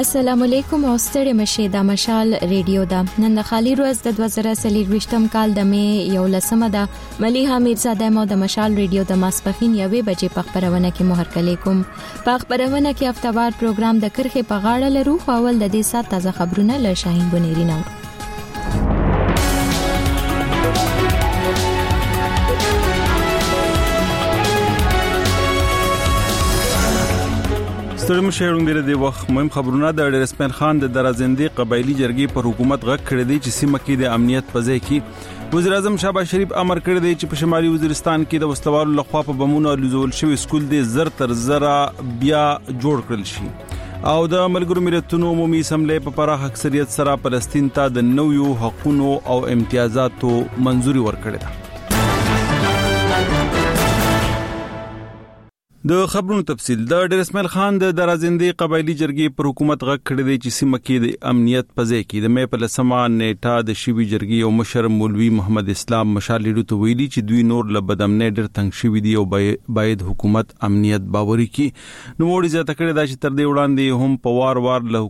السلام علیکم او ستړي مشه د مشال ریډیو دا نن د خالي ورځ د 2023م کال د مې 11مه ده مليحه میرزاده مو د مشال ریډیو د ماسپخین 1 بجې په خبرونه کې مهرکلی کوم په خبرونه کې هفتوار پروګرام د کرخه په غاړه لرو خپل د دې سات تازه خبرونه له شاهین بنيري نو ستړي مشهورون د وخت مهم خبرونه د ډیرسمن خان د درازندې قبایلی جرګې پر حکومت غږ کړی دی چې سیمه کې د امنیت په ځای کې وزیر اعظم شهباز شریف امر کړی دی چې په شمالي وزیرستان کې د وسلوالو لخوا په بمونو لزول شوی سکول د زر تر زره بیا جوړ کړل شي او د ملګرو ملتونو عمومي اسمبلی په پراخ اکثریت سره فلسطین ته د نویو حقوقو او امتیازاتو منځوري ورکړه ده. د خبرونو تفصیل د ډیرسمل خان د درازندې قبایلی جرګې پر حکومت غږ کړی دی چې سیمه کې د امنیت په ځای کې د مې په لسمه نیټه د شیوی جرګې او مشر مولوی محمد اسلام مشال لیدو ته ویلي چې دوی نور له بدامنې ډېر تنګ شوی دی او باید حکومت امنیت باوري کړي نو وړي ځته کړی دا چې تر دې وړاندې هم په وار له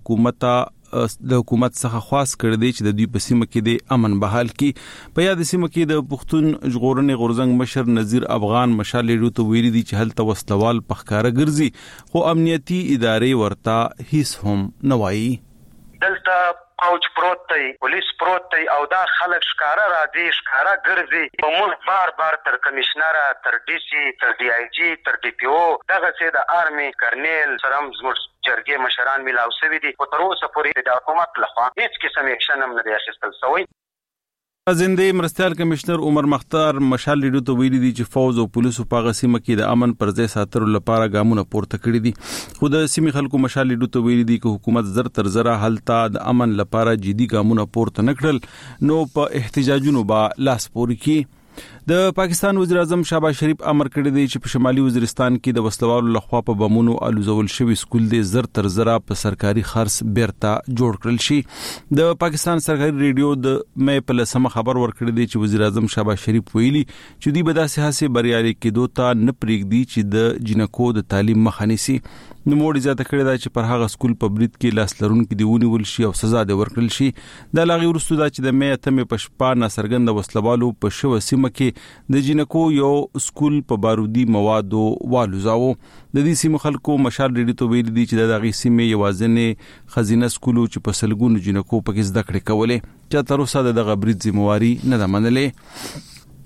حکومت څخه خواست کړی دی چې د دوی په سیمه کې د امن بحال کړي په یاد سیمه کې د پښتون ژغورنې غورزنګ مشر نذیر افغان مشال لیدو ته ویلي دی چې هلته وسلوال پخکاره ګرځي خو امنیتي ادارې ورته هیڅ هم نه وایي. دلته پوج پروت دی پولیس پروت دی او دا خلک ښکارا راځي ښکارا ګرځي په موږ بار تر کمشنر تر ډي سي تر ډي اي جي تر ډي پي او دغه څه د آرمي کرنیل سرم زموږ جرګې مشران ملاو شوی دي او تر اوسه پورې د حکومت لخوا هیڅ قسم اکشن هم نه دی اخیستل شوی. زندې مرستيال کمشنر عمر مختار مشال لیدو ته ویلي دي چې فوز او پولیسو په غسیمه کې د امن پر ځای ساتلو لپاره ګامونه پورته کړی دي خو د سیمې خلکو مشال لیدو ته ویلي دي چې حکومت زر تر زره حالت د امن لپاره جدي ګامونه پورته نکړل نو په احتجاجونو با لاس پوري کې. د پاکستان وزیر اعظم شهباز شریف امر کړی دی چې په شمالي وزیرستان کې د وسلوالو لخوا په بمونو الوزول شوی سکول د زر تر زره په سرکاري خرڅ بیرته جوړ کړل شي. د پاکستان سرکاري ریډیو د مې په لسمه خبر ورکړی دی چې وزیر اعظم شهباز شریف ویلي چې دوی به داسې هڅې بریالي کېدو ته نه پرېږدي چې د جنکو د تعلیم مخه نیسي. نو موږ ځاته کړی دا چې پر هغه سکول په برید کې لاس لرونکو دی ونیول شي او سزا دی ورکړل شي. د لاغي ورستو دا چې د مې اتمه په شپه ناسرګند وسلوالو په شو سیمه کې د جنکو یو سکول په بارودي موادو والوزاو. د دې سیمه خلکو مشال ریډي ته ویل دي چې د دغه سیمه یوازنه خزینه سکول چې په سلګونو جنکو په کې زده کړې کولې چې تر اوسه دغه برید ذمہواری نه ده منلې.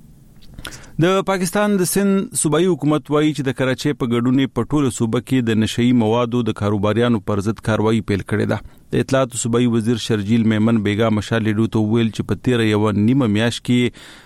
د پاکستان د سند صوبایي حکومت وایي چې د کراچۍ په ګډونې په ټوله صوبه کې د نشئی موادو د کاروباریانو پر ضد کاروایی پیل کړې ده. د اطلاعات صوبایي وزیر شرجیل میمن بیگا مشال لیدو ته ویل چې په 13 یو نیمه میاشت کې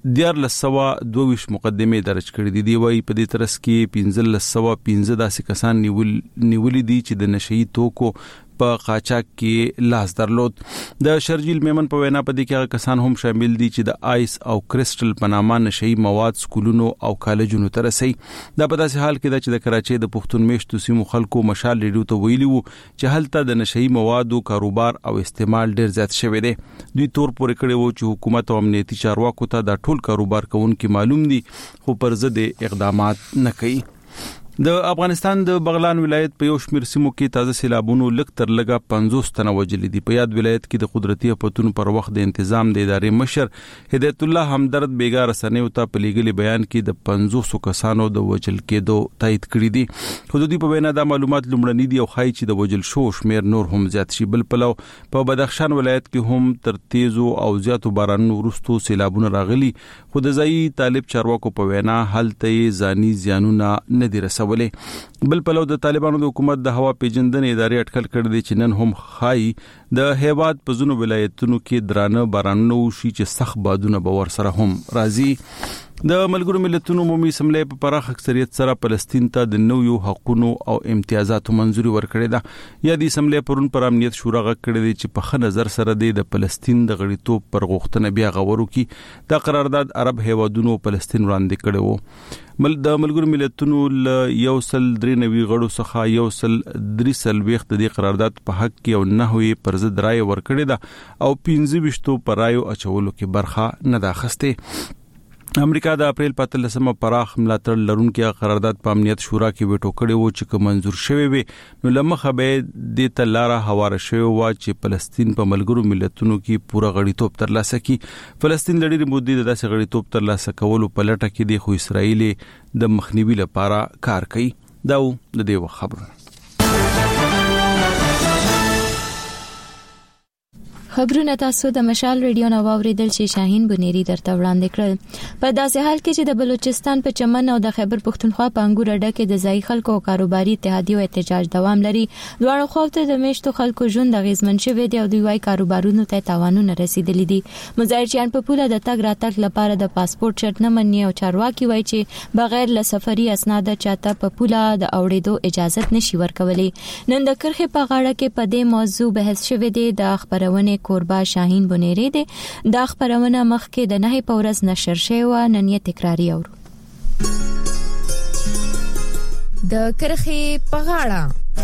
1422 مقدمه درج کړې دي. دی وايي په دې ترڅ کې 1515 داسې کسان نیولې دي چې د نشئی توکو په قاچاق کې لاس درلود. د شرجیل میمن په وینا په دې کې هغه کسان هم شامل دي چې د آیس او کرسټل په نامه نشئی مواد سکولونو او کالجونو ته رسي. دا په داسې حال کې ده چې د کراچۍ د پښتون میشتو سیمو خلکو مشال لیدو ته ویلي وو چې هلته د نشئی موادو کاروبار او استعمال ډیر زیات شوی دی. دوی تور پورې کړی وو چې حکومت او امنیتي چارواکو ته د ټول کاروبار کوونکو معلوم دي خو پر ضد اقدامات نه کوي. د افغانستان د بغلان ولایت په یو شمېر سیمو کې تازه سیلابونو لږ تر لږه 50 تنه وژلي دي. په یاد ولایت کې د قدرتي افتونو پر وخت د تنظیم د ادارې مشر هدایت الله همدرد بیګا رسنیو ته په لیګلي بیان کې د 500 کسانو د وژل کېدو تایید کړی دي. حدودي په وینا د معلومات لومړني دي او خای چې د وژل شو شمېر نور هم زیات شي. بل پلو په بدخشان ولایت کې هم تر تیزو او زیاتو بارانونو وروسته سیلابونه راغلي خو د ځای طالب چارواکو په وینا هلته ځاني زیانونه نه دي رسولي. بل پلو د طالبانو د حکومت د هوا پیژندنې ادارې اټکل کړی دی چې نن هم خای د هیواد په ځینو ولایتونو کې درانه بارانونه وشي چې سخت بادونه به ور سره هم راځي. د ملګرو ملتونو عمومي اسمبلی په پراخ اکثریت سره فلسطین ته د نویو حقوقو او امتیازاتو منځوري ورکړې ده. یا د اسمبلی پرون پر امنیت شورا غږ کړی دی چې په ښه نظر سره د فلسطین د غړیتوب پر غوښتنه بیا غور وکړي. دا قرارداد عرب هیوادونو فلسطین وړاندې کړی وو. د ملګرو ملتونو ل 193 غړو څخه 123 د دې قرارداد په حق کې او نه پر ضد رائے ورکړې ده او 15 پر رائے اچولو کې برخه نه ده اخیسته. امریکا د اپریل 15 پراخ ملاتړ لرونکي قرارداد په امنیت شورا کې وټو کړي وو چې منزور شوی وي نو لمخه به د تلاره حواله شوی و چې فلسطین په ملګرو ملتونو کې پوره غړیتوب ترلاسه کړي. فلسطین لړۍ مودې د داسې غړیتوب ترلاسه کولو په لټه کې دی خو اسرائیل د مخنیوي لپاره کار کوي. دا د دې خبره خبرونه تاسو د مشال ریډیو نو اوریدل چې شاهین بنيري درته وړاندې کړل. په داسې حال کې چې د بلوچستان په چمن او د خیبر پښتونخوا په انګور اډه کې د ځای خلکو او کاروباري اتحادیو احتجاج دوام لري. دوه خواته د میشتو خلکو ژوند د غیزمن شوی دی او دوی وايي کاروبارونو ته تاوانونه رسیدلي دي. مظاهرچیان په پوله د تګ راتګ لپاره د پاسپورت شرط نه مني او چارواکي وايي چې بغیر له سفري اسناد چاته په پوله د اوړېدو اجازه نشي ورکولای. نن د کرخه په غاړه کې په دې موضوع بحث شوی دی. د خبرونه کوربا شاهین بنيري دی. دا خبرونه مخکې د 9 پورز نشر شوی و نن یې تکراری اورو. د کرخه په غاړه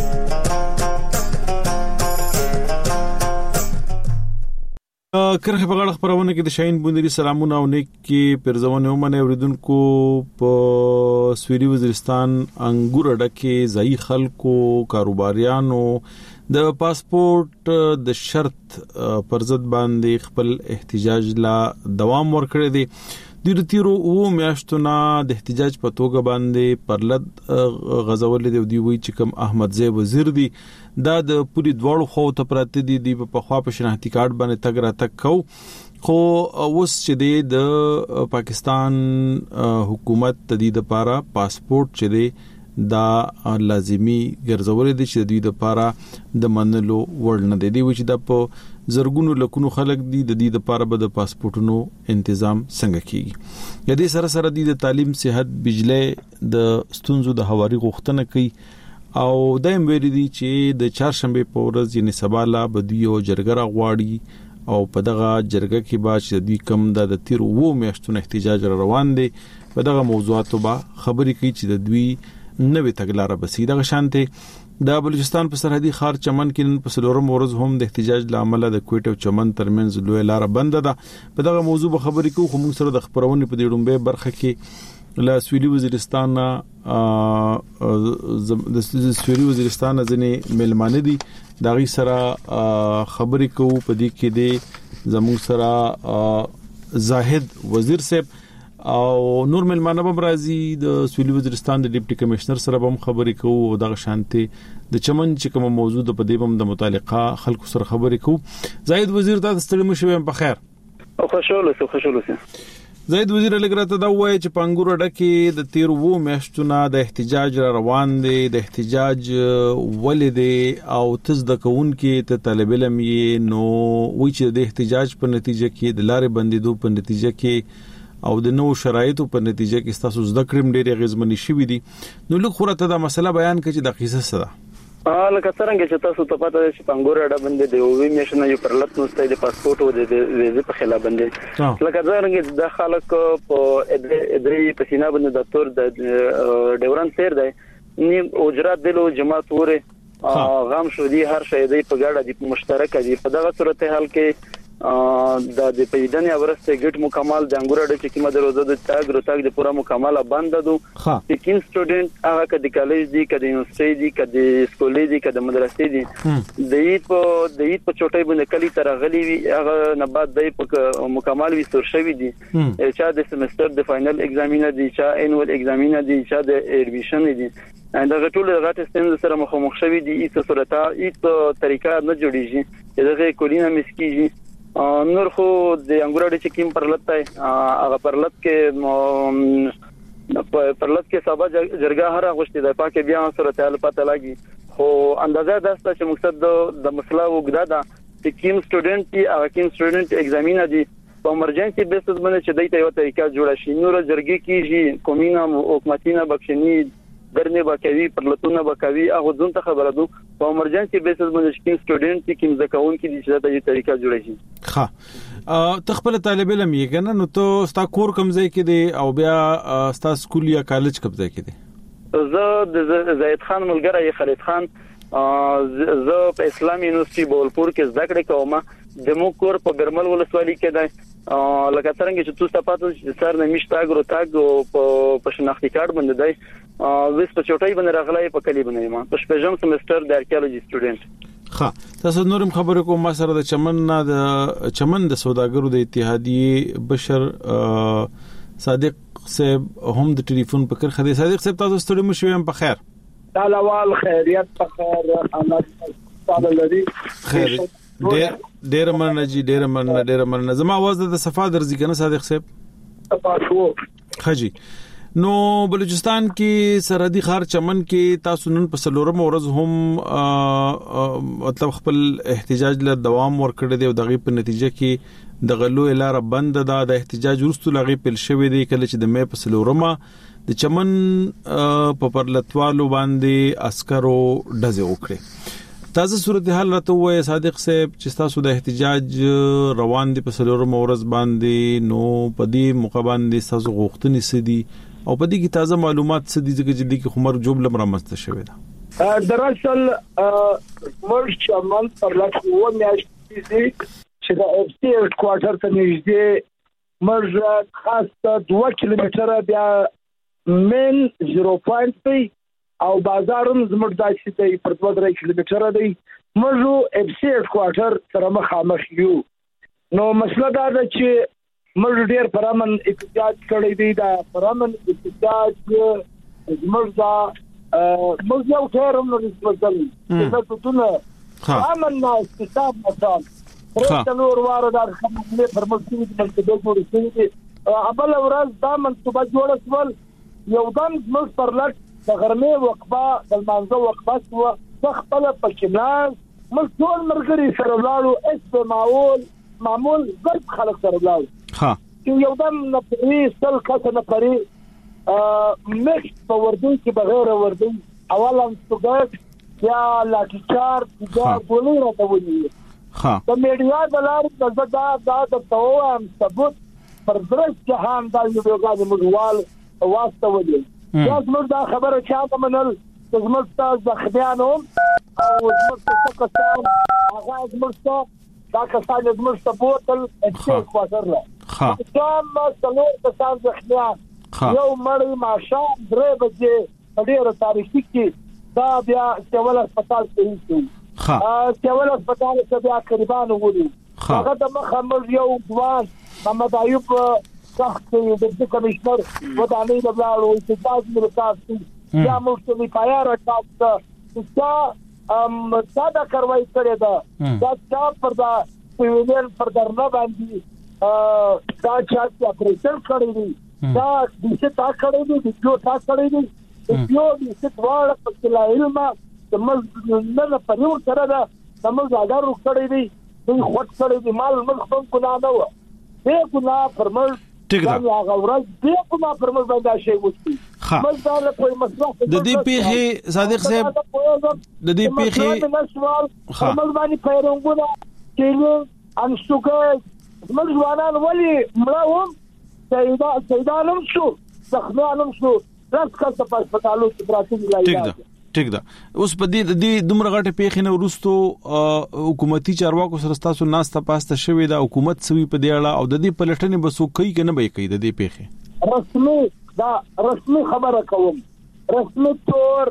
کرخه په غاړه خبرونه کې د شاهین بنيري سلامونه او نیک کې پرځونه ومنه اوریدونکو. په سویلي وزیرستان انګور اډه کې ځای خلکو کاروباریانو د پاسپورت د شرط پر ضد باندې خپل احتجاج لا دوام ورکړی دی. د تیرو او میاشتونه د احتجاج په توګه باندې پرلد غزول دی. دی وی چې کوم احمد زی وزیر دی دا د پوری دواړو خو ته پراته دي په خوا په شناختی کارت باندې تګ را تک خو اوس چې د پاکستان حکومت تدید لپاره پاسپورت چې دی دا لازمی ګرځول دي چې دوی د لپاره د منلو وړ نه دي چې د په زرګونو لکونو خلک دي د دې لپاره به د پاسپورتونو تنظیم څنګه کیږي. د دې سره سره د تعلیم صحت بجلی د ستونزو د حواري غوښتنه کوي او دایم ویلي دي چې د چهارشنبه په ورځ یعنی سبا لا بدیو جرګه غواړي او په دغه جرګه کې به چې دوی کم د تیر وو میاشتونو احتجاج روان دي په دغه موضوعاتو به خبرې کوي چې د دوی نوې تګلارې بسې دغه شانته د بلوچستان په سرحدي ښار چمن کې په سلورم ورځ هم د احتجاج لامل د کوټ او چمن ترمنځ لوی لار بند ده. په دغه موضوع به خبرې کوو خو موږ سره د خبرونه په دې ډومبه برخه کې له سویلي وزیرستان د سویلي وزیرستان ځنې ملمانه دي دغه سره خبرې کوو. په دې کې د زموږ سره زاهد وزیر صاحب او نور ملمانه به راځي د سویلي وزیرستان د ډیپټي کمشنر سره به خبرې کوو او دغه شانتي د چمن چې کوم موضوع د پدې بم د متعلقه خلکو سره خبرې کوو. زاهد وزیر تاسو ستړي مشوي په خیر او خوشاله زاهد وزیر لګراته دا وایي چې پنګور اډه کې د تیر وو میاشتونه د احتجاج روان دي. د احتجاج ولې او تز د کون کې ته طالب علم یې نو وایي چې د احتجاج په نتیجه کې د لارې بندیدو په نتیجه کې او د نو شرایطو په نتیجه کې تاسو زده کړم ډېر غیزمنی شوی دي. نو لږ خورته دا مسله بیان کړئ چې د قصه سره لکه څنګه چې تاسو ته پته ده چې پنګور اډه باندې د یوې میاشتې یو پرلط نوسته د پاسپورت او د ویزه په خلاف باندې لکه څنګه د خلک په ادري پسینه باندې د تور د ډیورن تیر دی نیم اجرات دلو جماعت وره غام شو دي هر شی دی په ګډه د مشترک دي. په دغه صورتحال کې د پیدانه ورسته ګټ مکمل د انګور اډه چې کومه دروازه د تاګ د پوره مکمله بند دو لیکن سټوډنټ هغه کدي کالج دي کدي یونیورسيټي دي کدي سکولې دي کدي مدرسې دي د ایت په چوټي باندې کلی تر غلي وي هغه نه بعد د مکمل وي سور شوی دي چې د سمستر د فائنل ایگزامینر دي چې انوال ایگزامینر دي چې د ایډمیشن دي دا ټول غټ ستند سره مخامخ شوی دي. ایت صورت ایت طریقه نه جوړیږي دغه کولینا مسکیږي نور خو د انګورډ چې کیم پرلط هغه پرلط کې سبا جرګه هر غوښتي د پاکه بیا صورت حال پته لګي خو اندازه داسته چې مقصد د مسله وګدا ده چې کیم سټوډنټ هغه کیم سټوډنټ ایگزامینر دي په امرجنسي بیسس باندې چې دایته یو طریقه جوړه شي. نور جرګه کیږي کومینه حکومتینه بخښنی درنه بکوي پرلطونه بکوي هغه ځون ته خبره دو په امرجنسي بیسس باندې چې سټوډنټ کې کوم ځکهون کې د شته د طریقه جوړه شي. ها تخپل طالب علم یې کنه نو ته ستا کور کوم ځای کې دی او بیا ستا سکول یا کالج کوم ځای کې دی؟ زه د زید خان ملګری خالد خان زه په اسلامي یونیورسيټي بولپور کې زده کړې کوم. د مو کور په ګرمل ولسوالۍ کې دی لکه څنګه چې تاسو ته پاتو چې سر نه مشته اګرو تاګ په شناختی کارت باندې دی وس په چوټای باندې راغلی په کلی باندې ما په شپږم سمستر د آرکیالوجي سټوډنټ ها تاسو نورم خبرې کوم ما سره د چمن د سوداګرو د اتحادیه بشر صادق صاحب هم د ټلیفون په کر خدي صادق صاحب تاسو ستړي مو شوم په خیر تعالوال خیریت په خیر احمد صاحب لري خیر ډیر مننه زما आवाज د صفه درځي کنه صادق صاحب تاسو خجی نو بلوچستان کې سرحدي ښار چمن کې تاسو نن په سلورم ورځ هم مطلب خپل احتجاج له دوام ورکړی دی او دغه په نتیجه کې د غلو لاره بند ده د احتجاج ورستو لغې پل شوې دی کله چې د مې په سلورمه د چمن په پرلتوالو باندې عسکرو ډزې وکړي تازه صورتحال راته وای صادق صاحب چې تاسو د احتجاج روان دي په سلورم ورځ باندې نو په دې موقع باندې تاسو غوښتنې سدي او په دې کې تازه معلومات سدي چې د خمر جوب لمر مسته شوی دا دراصل مرچ چمن پرلتو میاشتې دي چې د اف سی هډ کوارټر ته نږدې مرز خاصه 2 کیلومتره بیا من 0.3 او بازارم زموږ داسې دی پر 2 کیلومتره دی مرزو اف سی هډ کوارټر سره مخامخ یو نو مسله دا ده چې مرز ډیر پرامن احتجاج کړی دی دا پرامن احتجاج زموږ دا موږ یو ټرم نو رسول چې تاسو پرامن نه استثاب مثال پرته نور واره دا خبرې پر مسجد باندې د ورسېږي ابل ورځ دا منصوبه جوړه سول یو دم موږ پرلټ د غرمې وقفه د مانزه وقفه سو خپل پکیناز موږ ټول مرګري سره لاړو معمول ضرب خلک سره لاړو ها یو دم نپری سل کته نپری مخ په وردی کې بغیر وردی اولا څنګه یا لاټیچار د ګولې راته ونی ها د میډیا د لارې دا د توام ثبوت پر درس جهان د یو غاړي مډوال واسطه ودی یا زموږ دا خبره چاته منل زموږ تاسو خديانو او زموږ تاسو کسان هغه زموږ دا کسان زموږ ته بوتل اڅه کوټر لا کوم څلور کسان ځخنيان یو مړی ماشام 3 بجې ډیره تاریخي کې دا بیا سیول هسپتال کې هیڅ سیول هسپتال کې بیا قربان وګوري هغه د محمد یو ځوان محمد ایوب سخت د کمشنر ودانې د بلاړو احتجاج مرکز یا مختلفي پایاره تاسو چې ساده کاروایی کړې ده دا چې پر دا سیویلین پر درنه باندې دا چې اپریشن کړی دی دا د څه تا کړی دی د جو تا کړی دی یو د څه ډول په کلایل ما نه په یو سره دا سمج اگر کړی دی د خټ کړی دی مال مخ په نه و دې ګنا فرمل ټیک ده هغه ورځ دې کومه فرمول باندې شی وستي مزدار په مسله د دې پیخي صادق صاحب د دې پیخي فرمول باندې پیرونګونه چې انشوګه مزوانان ولي مړاوم سیدانم شو ځخنانم شو راس کله په هسپتالو کې پراته لایي ټیک ده اوس په دې دومره غټه پیخي نه ورستو حکومتي چارواکو سره تاسو ناسته پاسته شوې ده حکومت سوي په دی اړه او د دې پلټنې بسو کوي کنه به کوي د دې پیخي رسمي خبره کوم رسمي تور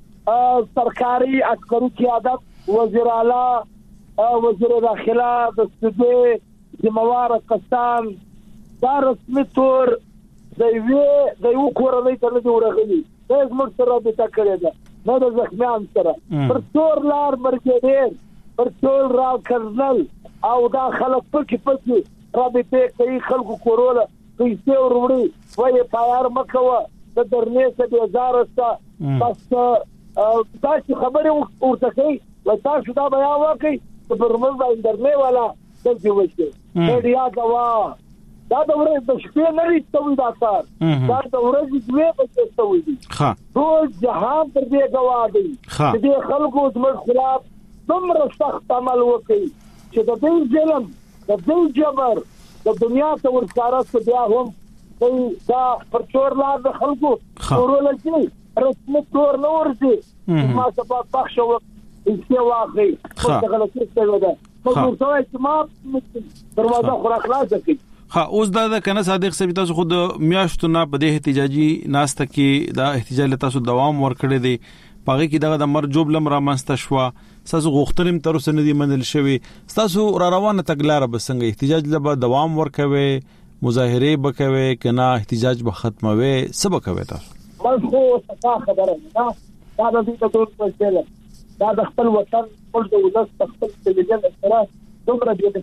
سرکاري عسکري قیادت وزیر اعلی وزیر داخله د سده ذمہوار کسان دا رسمي تور د یو کورنۍ ته نه ورغلي دا زموږ سره د تکړه ده نو د زخمیان سره پر څور لار مرګېدل پر څور را کرنل او دا خلک پکې رابطه کوي خلکو کوروله پیسې وروړي وایي پایار مکوه د درنې څه د زارسته بس دا چې خبرې ورته کوي و تاسو دا بیا وکړئ چې پر موږ باندې درنې والا دلته وشي میډیا گوا دا د ورځې د شپې نه لري دا کار دا د ورځې دوه بجې ستوي دي ټول جهان پر دې گوا دي چې دې خلکو زموږ خلاف څومره سخت عمل وکړي چې د دې ظلم د دې جبر د دنیا ته ورساره څه بیا هم دا پر څور لا د خلکو ورول شي رسمي تور نه ورځي ما سبا بخښو چې واخلي څه غلطي څه ودا نو څه چې ما دروازه خلاص کړي ها اوس دا کنه صادق صاحب تاسو خود میاشتو نه په دې احتجاجي ناسته کې دا احتجاج تاسو دوام ورکړی دی پاره کې دغه د مرجوب لمر مستشوا تاسو غوښتنیم تر اوسه نه دی منل شوی تاسو را روانه تګلار به څنګه احتجاج لبا دوام ورکوي مظاهره بکوي کنه احتجاج به ختموي سبا کوي تاسو خو څه خبره نه دا د دې ټول څه دا د خپل وطن خپل دولت خپل تلویزیون سره دومره دی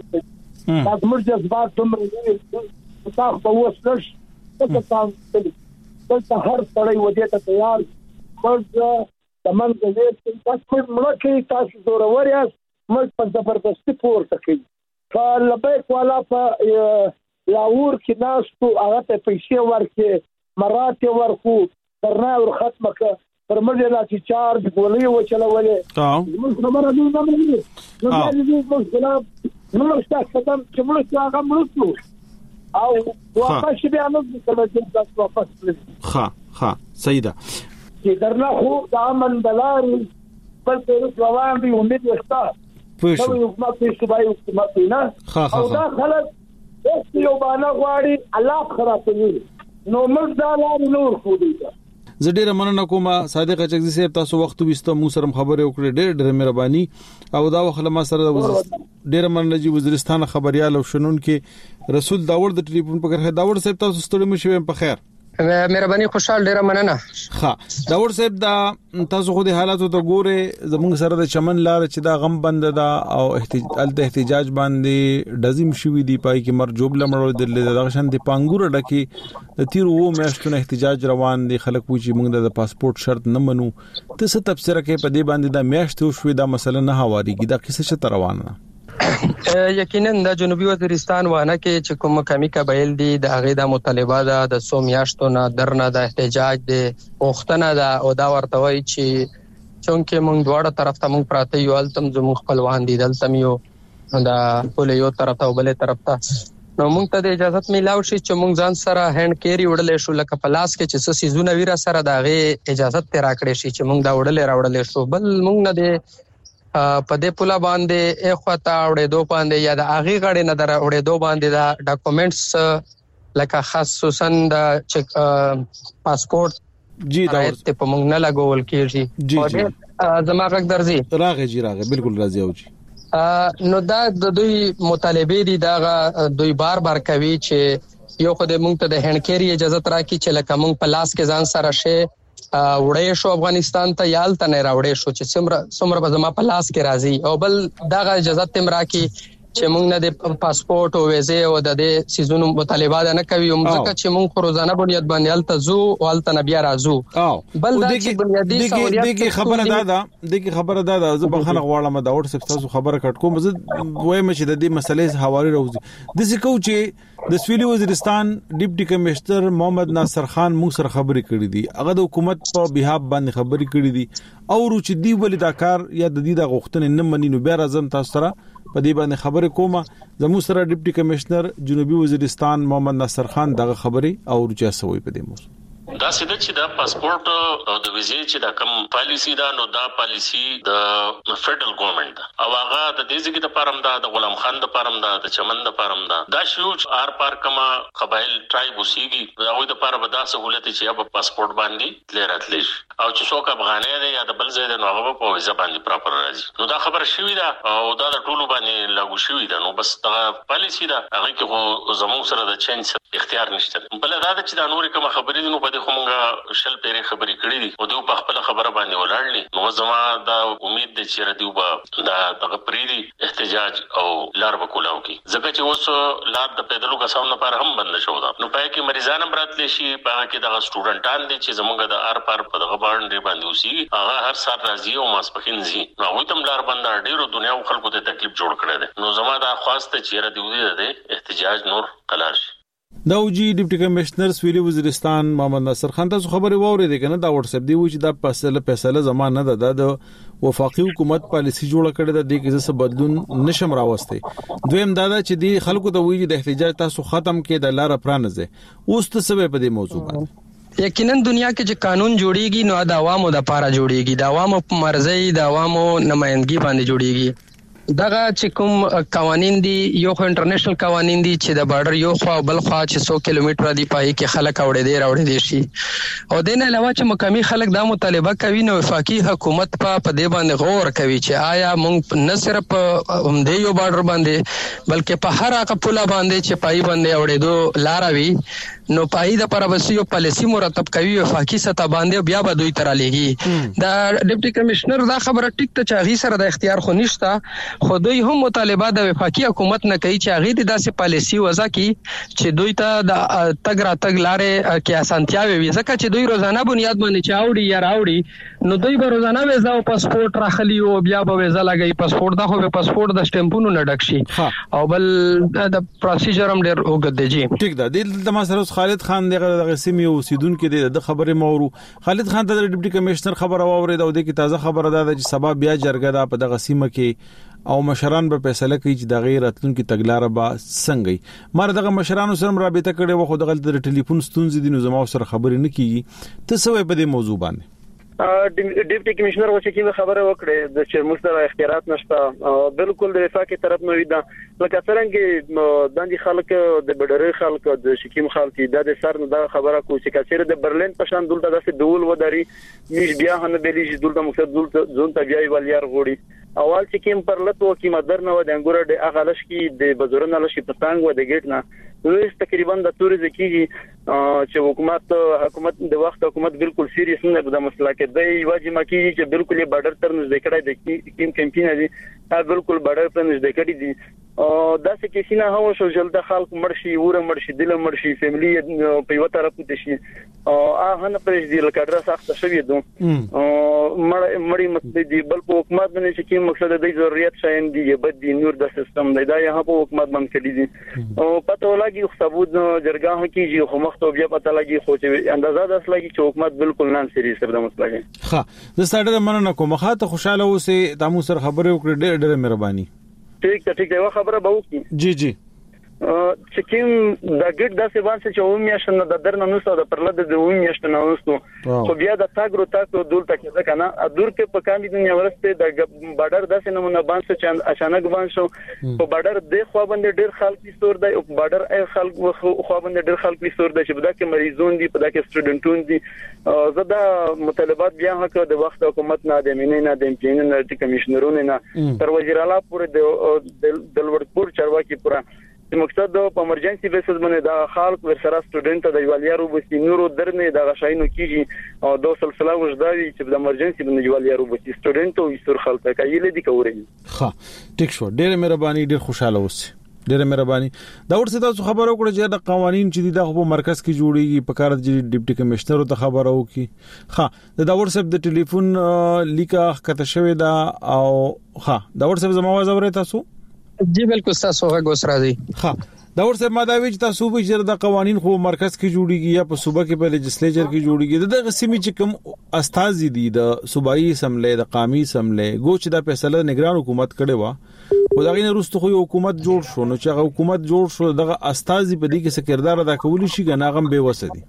دا زموږ جذبات دومره دي تاسو په وسلش څه تاسو ته هر سړی ودی ته تیار موږ تمام دې تاسو مړه کې تاسو زورور یاست موږ په زبردستي پورته کوي فلبیک والا په لاور کې ناستو هغه ته پیسې ورکې مراتب ورکو درنه ور ختمه پر مړي لا چې چارج ګولې و چلولې موږ خبره دې نه مې نو موږ ګلاب نو تاسو ختم چې موږ هغه موږ او واپس بیا نو چې تاسو واپس کړئ ها سیدا چې درنه خو د امن دلار بل څه روان دي امید وستا پښه نو حکومت صوبایي حکومت نه او دا خلک یو باندې غواړي الله خرابوي نو موږ دا لار نور خو دي زه ډیره مننه کوم صادق چغزي صاحب تاسو وخت وستو مو سره خبرې وکړې ډېر مهرباني او دا وخت ما سره ډیره مننه چې وزیرستان خبريال او شنون کې رسول داور د ټلیفون په کړه داور صاحب تاسو ستړي مو شوم په خیر مهرباني خوشحال ډیره مننه ها داور صاحب دا تاسو خو د حالاتو ته ګوره زموږ سره د چمن لار چې دا غم بند دا او احتجاج باندې دزیم شوې دی پای کې مرجوب لمړو د دغشن د پانګور ډکی د تیر وو میاشتونه احتجاج روان دي خلک وچی موږ د پاسپورت شرط نه منو ته څه تفسیر کوي په دې باندې دا میاشتو شوې دا مسله نه هواريږي دا کیسه څه روانه یقینا د جنوبي وزیرستان وانه کې چې کوم کمی قبایل دي د هغه د مطالبه د سومیاشتو نه درنه د احتجاج د وختنه دا او دا ورته وای چې څنګه موږ دواړه طرف ته موږ پراته یو التم زموږ خپلوان دي دلته یو دا ټول یو طرف ته بلې طرف ته نو موږ ته د اجازه میلاو شي چې موږ ځان سره هند کیری وړلې شو لکه پلاس کې چې څه سيزونه ویرا سره دا غي اجازه ته راکړې شي چې موږ دا وړلې شو بل موږ نه دي په دې پولا باندې اخوته اورې دو باندې یا د اغي غړې نه در اورې دو باندې دا ډاکومېنټس لکه خصوصا د پاسپورت جی دا ته په موږ نه لګول کېږي جی زما غږ درځي راغی بالکل راځي او جی نو دا د دوی مطالبه دي دا دوی بار کوي چې یو خدای موږ ته د هندکيري اجازه راکړي چې لکه موږ په لاس کې ځان سره شي وړې شو افغانستان ته یال ته نه راوړې شو چې څومره به زما په لاس کې راځي او بل دا اجازه تم راکړي چې موږ نه د پاسپورت او ویزه او د دې سيزونو مطالبه نه کوي ځکه چې موږ روزانه بنیاد باندې الته زو او الته نه بیا راځو بل دا چې بنیادی سہولیت دغه خبره ده زه په خنه غواړم دا اور تاسو خبره کټ کوم زه وایم چې د دې مسلې حواله راوځي د څه کو چې د سویلي وزیرستان ډیپټي کمشنر محمد ناصر خان موږ سره خبرې کړې دي هغه د حکومت په بیهاب باندې خبرې کړې دي او چې دی ولې دا کار یا د دې د غوښتنې نه مني نو بیا راځم تاسو سره په دې باندې خبرې کوم زموږ سره ډیپټي کمشنر جنوبي وزیرستان محمد ناصر خان دغه خبرې او چې سوي په دې موضوع دا سیده چې دا پاسپورت او د ویزې چې دا کوم پالیسی دا نو دا پالیسی د فدرل ګورنمنت او هغه د دې ځکه د پارم دا د غلام خان د پارم دا د چمن د پارم دا شوچ آر پار کما قبایل ټرایب وسیږي دا وې د پاره به دا سہولت چې یا په پاسپورت باندې لراتلیش او چې څوک افغانې دی یا د بل ځای د نوغه په ویزه باندې پراپر راځي نو دا خبره شوې ده او دا د ټولو باندې لاګو شوې ده نو بس دا پالیسی دا هغه کې زموږ سره د چینج اختیار نشته بل دا چې دا نور کوم خبرې دي نو په کومه شل پیری خبرې کړې دي او دوی په خپل خبره باندې ولاړلې نو زما دا امید ده چې ردیو با دا دغه پریدي احتجاج او لار وکولاو کی ځکه چې اوس لار د پیدلو کسانو لپاره هم بند شو دا نو پای کې مریضان هم راتلی شي په کې دغه سټوډنټان دي چې زموږ د ار پار په دغه باندې اوسي هغه هر سال راځي او ماسپخین زی نو هغه تم لار بند ډیرو دنیا او خلکو ته تکلیف جوړ کړی دی نو زما دا خواسته چې ردیو دي احتجاج نور قلار شي دا وجی ډیپټي کمشنر سویلي وزیرستان محمد ناصر خان تاسو خبرې واورې کنه دا واتس اپ دی و چې دا فیصله زمانه ده د وفاقي حکومت پالیسی جوړ کړې ده د کیسه بدلون نشم راوسته دویم دا چې دی خلکو ته وایي د احتجاج تاسو ختم کې د لار پرانځه اوس ته سبب په دې موضوع باندې یقینا دنیا کې چې قانون جوړیږي نو د عوامو د لپاره جوړیږي د عوامو په مرزي د عوامو نمائندګي باندې جوړیږي دغه چې کوم قوانين دي یو خو انټرنیشنل قوانين دي چې د بارډر یو خو بل خو چې 100 کیلومتر دی پای کې خلک راوړي دي شي او دین علاوه چې مقامی خلک دا مطالبه کوي نو وفاقي حکومت په دې باندې غور کوي چې آیا موږ نه صرف هم د یو بارډر باندې بلکې په هر هغه پوله باندې چې پای باندې اورېدو لاروي نو پای د پروسیو پالیسی مرتب کوي وفاقي سطح باندې بیا به دوی تر لګي دا ډیپټي کمشنر دا خبره ټیک ته چاغي سره د اختیار خو نشته خو دوی هم مطالبه د وفاقي حکومت نه کوي چې هغه د داسې پالیسی وضع کړي چې دوی ته د تګ راتګ لارې کې اسانتیاوي وي ځکه چې دوی روزانه بنیاد باندې چاوړي یا راوړي نو دوی به روزانه ویزا او پاسپورت راخلي او بیا به ویزا لګي پاسپورت دا خو به پاسپورت د سټمپونو نه ډک شي او بل د پروسیجر هم ډېر وګد دی ټیک ده د مسله خالد خان دغه سیمه اوسیدونکو د خبره مورو خالد خان ته د ډیپټي کمشنر خبر اورید او د کی تازه خبره ده چې سبب بیا جرګه ده په دغه سیمه کې او مشران به فیصله کوي چې د غیر اتلونکو تګلارې به څنګه مر دغه مشرانو سره رابطه کړي و خو دغه ټلیفون ستونزې دي نو زموږ سره خبرې نه کیږي ته څه وې په دې موضوع باندې ډیپټي کمشنر و چې کیمه خبره وکړه د چرموس سره اختیارات نشته بالکل د وفاقي طرف نه وي دا لکه څنګه د خلک د بډرې خلک د شکیم خلک د سر نه دا خبره کوي چې کثیر د برلین په شان دلته داسې ډول وداري نش بیا هم بلیږي دلته مقصد دلته ځون ته بیا ولیار غوړي اول چې کیم پر لته و کیمه درنه و د انګور د اغلش کې د بزرګ نلشي پتانګ و د ګټ نه نو تقریبا د تورې ځکیږي چې حکومت د وخت حکومت بالکل سیریس نه د مسله کې د واجب مکی چې بالکل بارډر تر نږدې کړای د کیم کمپاین دي بالکل بارډر پر نږدې کړی دي دا څه کې سینه هو شو جلد خلک مرشي ور مرشي دل مرشي فیملی په یو طرف ته شي هغه نه پرېږ دی لکه ډرا سخت شوی دو مړی مسجد دی بل په حکومت باندې چې کوم مقصد د ضرورت شاین دی بد دی نور د سیستم دی دا یها په حکومت باندې کړی دي او پته ولګي خو ثبوت جرګه کیږي خو مخ ته بیا پته لګي خو چې اندازه د اصله کې چې حکومت بالکل نن سریس د مسله کې ها د ساده مننه کوم خاطه خوشاله اوسه تاسو سره خبرې وکړې ډېر مهرباني ټیک ده خبره به وکړي جی چې کوم د ګډ داسې باندې چې میاشتنه د درنه نوسو د پرلد د میاشتنه نوسو خو بیا د تاګرو دولته کې ځکه نه دور کې په کاندي دنیا ورسته د بارډر داسې نمونه باندې چې اچانک باندې شو په بارډر د خو باندې ډېر خلک پېستور دی او بارډر ای خلک خو باندې ډېر خلک پېستور دی چې په دغه مریضون دي په دغه سټوډنټون دي زدا مطالبات بیا هغه د وخت حکومت نه د مینې نه د امپینن د کمشنرونو نه تر وزیر اعلی پورې د ورکپور چارواکي پورې مقصد په امرجنسي بیسس باندې دا خلک ورسره سټوډنټ د یوالیارو بسې نورو درنه د غشاینو کیږي او د سلسله وجداوي چې د امرجنسي باندې یوالیارو بسې سټوډنټ او یسور خلک کایله دي کوري ها ټیک شو ډېر مهرباني ډېر خوشاله اوسئ ډېر مهرباني دا ورته تاسو خبرو کړو چې د قوانين چې د په مرکز کې جوړیږي په کار د ډیپټي کمشنر ته خبرو کی ها د واتس اپ د ټلیفون لیکه کته شوی دا او ها د واتس اپ زموږ زوره تاسو جی بالکل تاسو هغه ګوسرا دي ها دا ورته ما دا وی چې تاسو به چې د قوانين خو مرکز کې جوړیږي یا په صوبه کې په لیجسلیچر کې جوړیږي د غسیمي چې کوم استاذ دي د صوبایي سملې د قومي سملې ګوچ د فیصله نگران حکومت کړي وا خو دا غینه روستو خو حکومت جوړ شو نو چې حکومت جوړ شو دغه استاذ په دې کې څه کردار ادا کولی شي غناغم به وسدي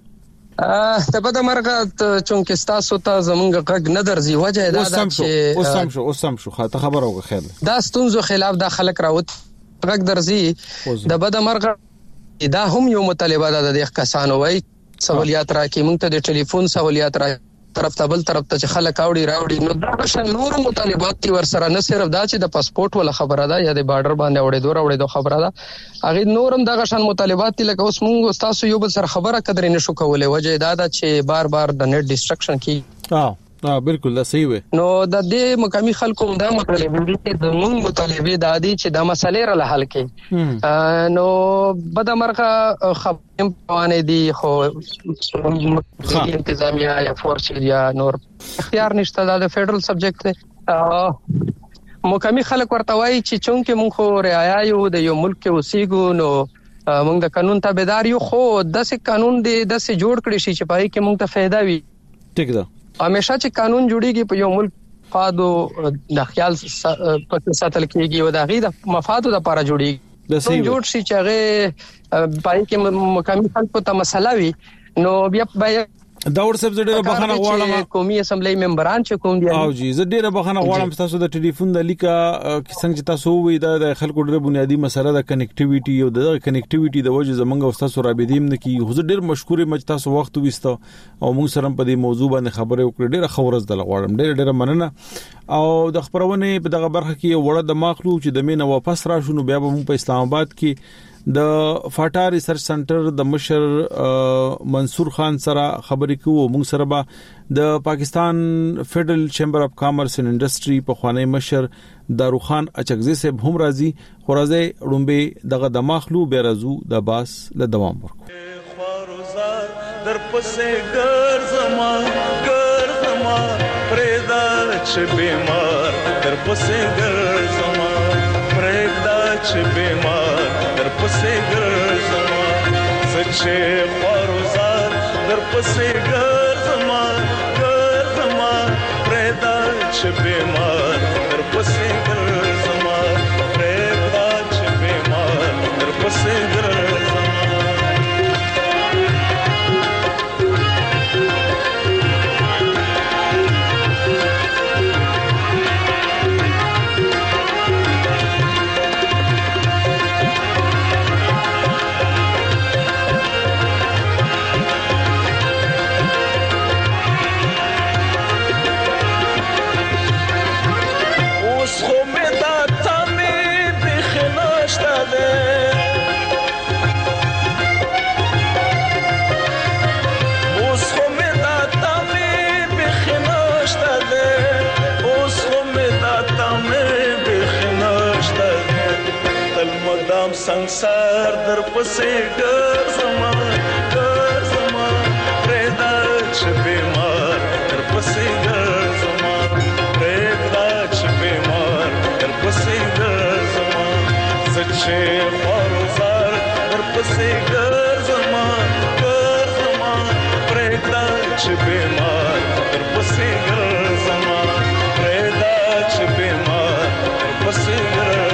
ته په دمرغه چونکه تاسو ته زمونږ غږ نه درځي وجه دا چې اوسم شو خاطر خبره وکړه خیر دا ستونزو خلاف د خلک راوت غږ درځي د بدمرغه دا هم یو مطالبه ده د کسانو وای سہولیات راکې موږ ته د ټلیفون سہولیات را طرف ته بل طرف ته چې خلک راوړي نو دا شان نور مطالبات دي ورسره نه صرف دا چې د پاسپورت ولا خبره ده یا د بارډر باندې وړي خبره ده هغه نورم دا شان مطالبات دي لکه اوس موږ تاسو یو بل سره خبره کدرې نشو کولای وجه دا ده چې بار بار د نت ډیسټرکشن کی بالکل دا صحیح وي نو د دې مقامی خلکو دا مطالبه دي چې د موږ مطالبه د عادي چې د مسلې را حل کړي نو بدمرغه خبرم روانه دي خو انتظامیه یا فورس یا نور اختیار نشته دا د فدرل سبجیکټ مقامی خلک ورته وایي چې چونکه موږ خو رعایا یو د یو ملک کې اوسېګو نو موږ د قانون تابعدار یو خو داسې قانون دی داسې جوړ کړی شي چې پای کې موږ ته فائدہ وي ټیک ده همیشه چې قانون جوړیږي په یو ملک فادو د خیال په ساتل کېږي او د غي د مفادو لپاره جوړیږي د صحیح جوړ شي چې هغه پای کې مقامی خلکو ته مسله وي نو بیا داور صاحب زه ډیره بخښنه غواړم قومي اسمبلی ممبران چې کوم دي او جی زه ډیره بخښنه غواړم تاسو د ټلیفون د لیکا څنګه چې تاسو وې د خلکو ډیره بنیادی مسله د کنیکټیویټي او د کنیکټیویټي د وجه زمونږ او تاسو رابطې هم نه کی خو ډیر مشکور یم چې تاسو وخت وېستو او موږ سره په دې موضوع باندې خبرې وکړې ډیره خورز د غواړم ډیره مننه او د خبرونه په دغه برخه کې وړه د ماخلو چې د مینه واپس راشو نو بیا به موږ په اسلام آباد کې د فاټا ریسرچ سنټر د مشر منصور خان سره خبرې کوو موږ سره به د پاکستان فیډرل چیمبر اف کامرس اینڈ انډستری په خوانی مشر داروخان اچکزی صاحب هم راځي خورازه رومبه دغه د ماخلو بیرزو د باس له دوام ورکو در پسې ګرځما پرېدا چې بیمار در پسې ګرځما پرېدا چې بیمار در پسې ګرځما سچې خواروزار در پسې ګرځما پرېدا چې بیمار در پسې ګرځما پرېدا چې بیمار در پسې ګرځما संसार در پسې ګرځما پرېدا چې بیمار در پسې ګرځما پرېدا چې بیمار در پسې ګرځما سچې خواروزار در پسې ګرځما پرېدا چې بیمار در پسې ګرځما پرېدا چې بیمار در پسې ګرځما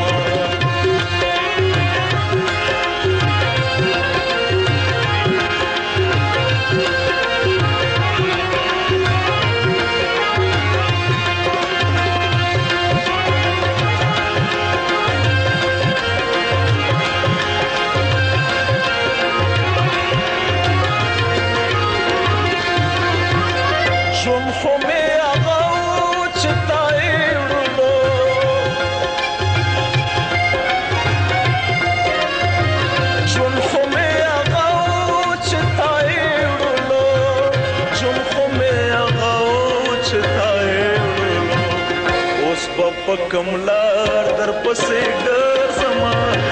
کملار در پسې ګرځما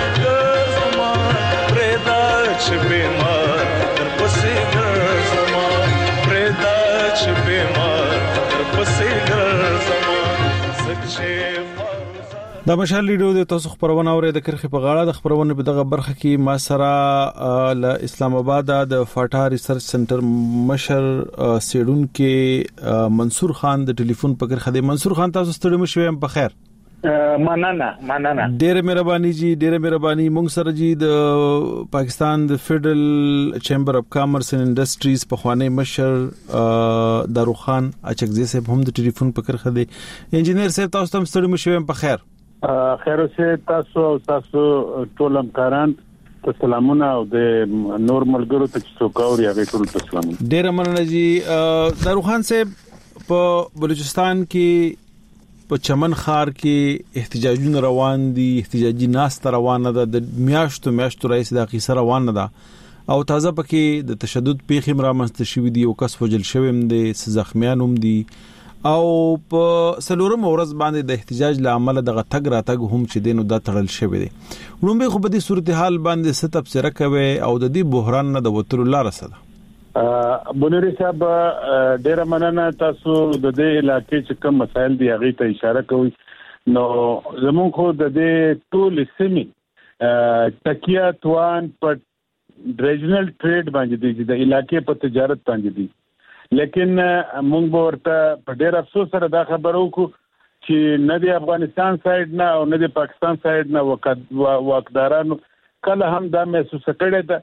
پرېدا چې بیمار در پسې ګرځما پرېدا چې بیمار در پسې ګرځما سچې د مشال ریډیو د تاسو خبرونه اورې د کرخي په غاړه د خبرونه په دغه برخه کې ما سره ل اسلام آباد د فاټا ریسرچ سنټر مشر سیډون کې منصور خان د ټلیفون په کرخه دی منصور خان تاسو ستړي مشوي په خیر مننه ډېر مهرباني جی ډېر مهرباني مونږ سره جی د پاکستان د فیډرل چیمبر اف کامرس اینڈ انډستریز په خوانی مشر داروخان اچکزی صاحب هم د ټلیفون په کرخه دی انجینیر صاحب تاسو هم ستړي مشوي په خیر خیر اوسه تاسو ټول همکاران ته سلامونه او د نور ملګرو ته څوکاوري هغه ټول ته سلامونه ډیر مننه جی داروخان صاحب په بلوچستان کې په چمن خار کې احتجاجونه روان دي احتجاجي ناست روانه ده د میاشتو رئیس د قیصر روانه ده او تازه پکې د تشدد پیښې مرامسته شوې دي او کس وجل شویم دي زخمیان هم دي او په سلورم ورځ باندې د احتجاج لامل دغه تګ راتګ هم چې دینو د تړل شوی دي ولومبه خو په دې صورتحال باندې ست تفسیر کوي او د دې بحران نه د وتر الله رسده بونری صاحب ډیر مننه تاسو د دې علاقې چې کوم مسایل دی هغه ته اشاره کوي نو زموږ خو د دې ټول سیمې تکیه توان په ریجنل ټریډ باندې دي د علاقې په تجارت باندې دي لیکن موږ ورته په ډیر افسوس سره دا خبرو کو چې نه د افغانستان سایډ نه او نه د پاکستان سایډ نه واقدارانو کله هم دا محسوس کړی دا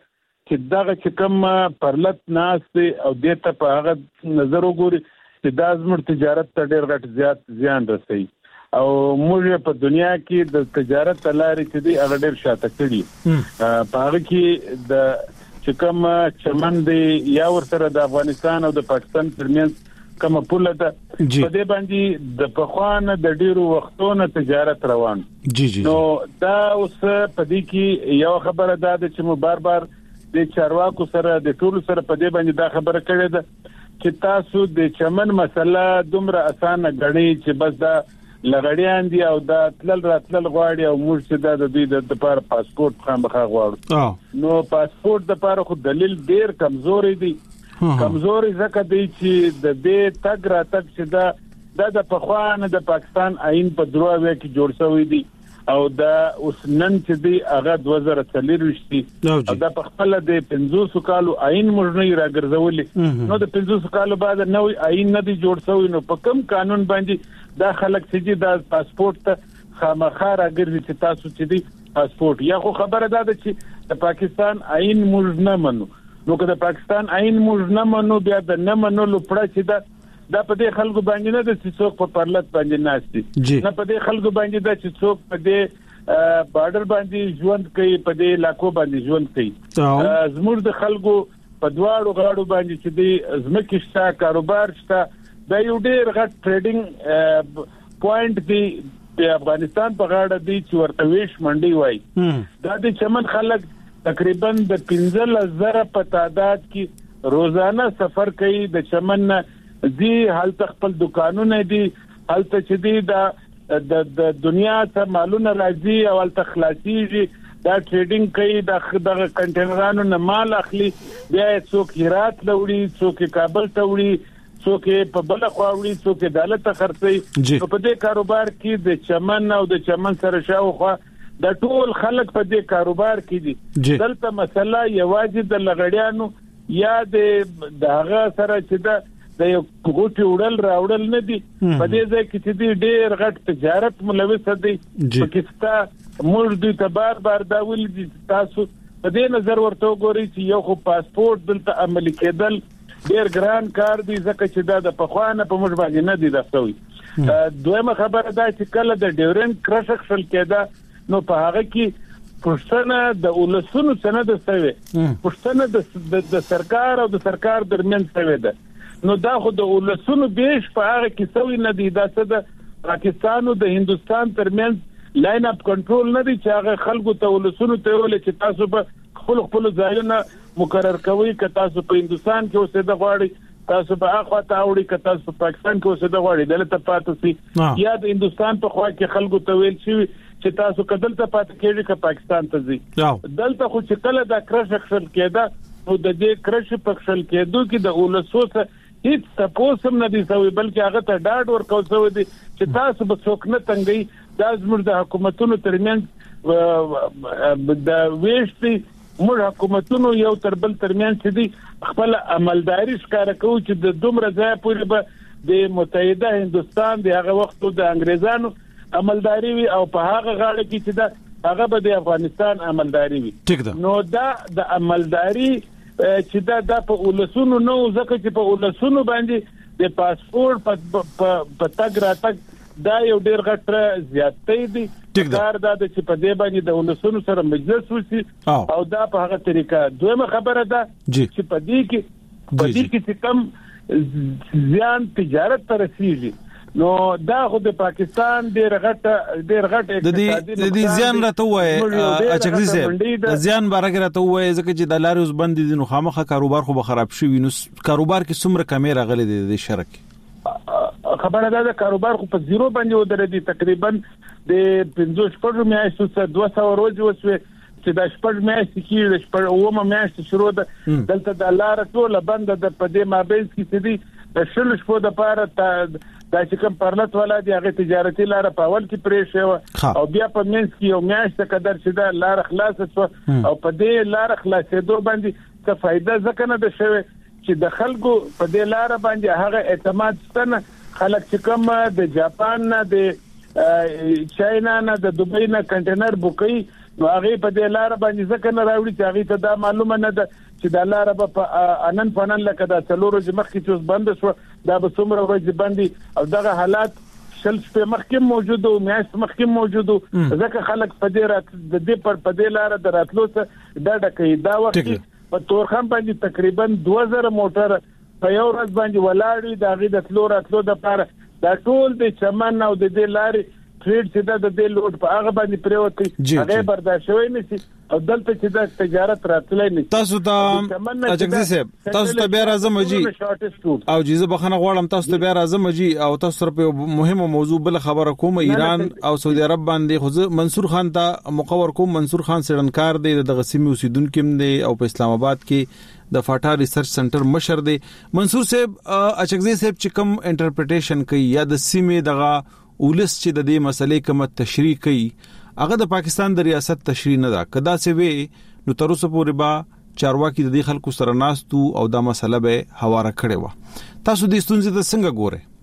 چې دغه کوم پرلط ناس او دته په هغه نظر وګوري چې دا زموږ تجارت ته ډېر غټ زیات زیان رسوي او موږ په دنیا کې د تجارت لارې چې دی هغه ډېر شاته کړي په هغه کې د کوم چمن دی یا ورسره د افغانستان او د پاکستان ترمنځ کوم پوله ده په دې باندې د پخوانه د ډیرو وختونو تجارت روان نو دا اوس په دې کې یو خبره ده چې مو بار د چارواکو سره د ټولو سره په دې باندې دا خبره کړې ده چې تاسو د چمن مسله دومره اسانه غړي چې بس دا لغړیان دي او دا تلل راتلل غواړي او موږ چې دا د دوی د لپاره پاسپورت خامخا غواړو نو پاسپورت د لپاره خو دلیل ډیر کمزوري دي کمزوري ځکه دی چې د دې تګ را تک چې دا د پخوانه د پاکستان آئین په دروازه کې جوړ شوی دی او دا اوس نن چې دی هغه 2023 دی او دا په خپل د 500 کالو آئین موږ نه راګرځولې نو د 500 کالو بعد نوې آئین نه دی جوړ شوی نو په کوم قانون باندې دا خلک چې دا پاسپورت خامخا راګرځي چې تاسو چې دی پاسپورت یا خو خبره ده چې د پاکستان آئین موږ نه منو نو که د پاکستان آئین موږ نه منو بیا د نه منلو پړه چې دا په دې خلکو باندې نه د څوک په پرلط باندې ناشتي نه په دې خلکو باندې د څوک په دې بارډر باندې ژوند کوي په دې علاقو باندې ژوند کوي زموږ د خلکو په دواړو غاړو باندې چې د زمکه شته کاروبار شته دا یو ډېر غټ ټریډینګ پوینټ دی په افغانستان په غاړه دی چې ورته ویش منډي وای دا د چمن خلک تقریبا د 15000 په تعداد کې روزانه سفر کوي د چمن دی حالت خپل دکانونه دي حالت چې دی د دنیا ته مالونه راځي او حالت خلاصيږي دا ټریډینګ کوي د کنټینرانو نه مال اخلي بیا څوک هرات لوړي څوک کابل ته وړي څوک په بل خوا وړي څوک عدالت خرڅي په دې کاروبار کې د چمن او د چمن سره شاوخوا د ټول خلک په دې کاروبار کې دي دلته مسله یوازې د لغړیانو یا د هغه سره چې د یو غوټي وړل راوړل نه دي په دې ځای کې چې ډېر غټ تجارت ملوث دي پاکستان موږ د بار دا ول دي تاسو په دې نظر ورته وګورئ چې یو خو پاسپورت دلته عملي کېدل ډېر ګران کار دی ځکه چې د پخوانه په موږ باندې نه دي راځوي دویمه خبره ده چې کله د ډیورنډ کرش خپل کېده نو په هغه کې پښتنه د ولسونو سند سوي پښتنه د سرکار او د سرکار درمیان سوي ده نو دا خو د ولسونو بیش په هغه کې سوي نه دي دا څه د پاکستان او د هندستان ترمنځ لاین اپ کنټرول نه دي چې هغه خلکو ته ولسونو ته ولې چې تاسو په خپل ځایونه مقرر کوي که تاسو په هندستان کې اوسېده غواړي تاسو په اخوا ته اوړي که تاسو په پاکستان کې اوسېده غواړي دلته پاتې سي یا د هندستان په خوا کې خلکو ته ویل شي چې تاسو کدلته پاتې کېږئ که پاکستان ته ځي دلته خو چې کله دا کرش خپل کېده نو د دې کرش په خپل کېدو کې د ولسوسه هیڅ تاسو هم نه دي سوي بلکې هغه ته ډاډ ورکول شوی دی چې تاسو به څوک نه تنګي دا زموږ د حکومتونو ترمنځ د ویشتي موږ حکومتونو یو تر بل ترمنځ چې دي خپل عملداري ښکار کوي چې د دومره ځای پورې به د متحده هندستان د هغه وخت د انګريزانو عملداري وي او په هغه غاړه کې چې دا هغه به د افغانستان عملداري وي نو دا د عملداري چې دا په ولسونو نو ځکه چې په ولسونو باندې د پاسپورت په تګ را تک دا یو ډیر غټه زیاتې دي کار دا چې په دې باندې د ولسونو سره مجلس وسی او دا په هغه طریقه دویمه خبره ده چې په دې کې کم زیان تجارت ته رسیږي نو دا خو د پاکستان ډیر غټ د دې زیان راته وای اچګزي سه د زیان بارګه راته وای ځکه چې د لارې اوس بند دي نو خامخه کاروبار خو به خراب شي نو کاروبار کې څومره کیمرا غلي دي د شرک خبره ده کاروبار خو په زیرو باندې ودرېدي تقریبا د 15 میاشتو څخه 200 ورځې وسوي چې د شپږ میاشتې کې د شپږ اومه میاشتې شروع ده دلته د لار ټوله بند ده په دې مابین کې چې دي د شل شپو د پاره دا چې کوم پرلط ولا دی هغه تجارتي لار په اول کې پرې شو او بیا په منځ کې یو میاشت قدر چې دا لار خلاص شو او په دې لار خلاصېدو باندې څه فائدہ ځکه نه ده شوی چې د خلکو په دې لار باندې هغه اعتماد ستنه خلک چې کوم د جاپان نه د چاینا نه د دوبۍ نه کنټینر بوکي نو هغه په دې لار باندې ځکه نه راوړي چې هغه ته دا معلومه نه ده چې د لار په انن فنن لکه دا څلور ورځې مخکې چې بند شو دا به څومره ورځې باندې او دغه حالات شل په مخکې موجود او میاشت مخکې موجود ځکه خلک په دې رات د دې په دې لار دراتلو څخه دا ډکې دا وخت په تورخم باندې تقریبا 2000 موټر په یو ورځ باندې ولاړی دا غي د تلور اتلو د پاره دا ټول د چمن او د دې لارې ټریډ چې دا د دې لوډ په هغه باندې پریوتی هغه برداشت شوی نشي او دلته چې دا تجارت راتلای نشي تاسو ته اجازه صاحب تاسو ته بیا راځم جی او جیزه بخنه غواړم تاسو ته بیا راځم جی او تاسو سره په مهمه موضوع بل خبره کوم ایران او سعودي عرب باندې خو منصور خان ته مقور کوم منصور خان سړنکار دی د غسیمي اوسیدونکو دی او په اسلام آباد کې د فاټا ریسرچ سنټر مشر دی منصور صاحب اچګزي صاحب چې کوم انټرپریټیشن کوي یا د سیمه دغه ولس چې د دې مسلې کوم تشریح کوي هغه د پاکستان د ریاست تشریح نه ده کدا څه وی نو تر اوسه پورې با چارواکي د دې خلکو سره ناستو او دا مسله به حواله کړي و تاسو د ستونزې ته څنګه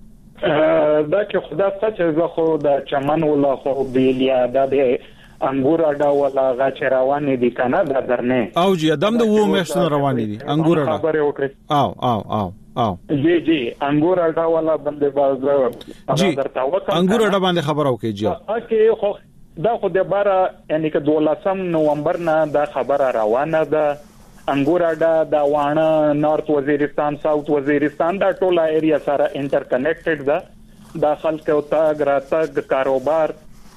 ګوره دا چې خدا څه زه خو د چمن ولا خو بیلیا د انګور اډا ولا غاچ روانې دي کنه دا درنه او جی ادم د وو مېشن روانې دي انګور اډا خبره وکړه او جی انګور اډا ولا باندې باز جی انګور اډا باندې خبر او کې جی اوکې خو دا خو د بار یعنی که 12 نومبر نه دا خبره روانه ده انګور اډا دا وانه نارث وزیرستان ساوث وزیرستان دا ټوله ایریا سره انټر کنیکټډ ده دا خلک او تاګ راتګ کاروبار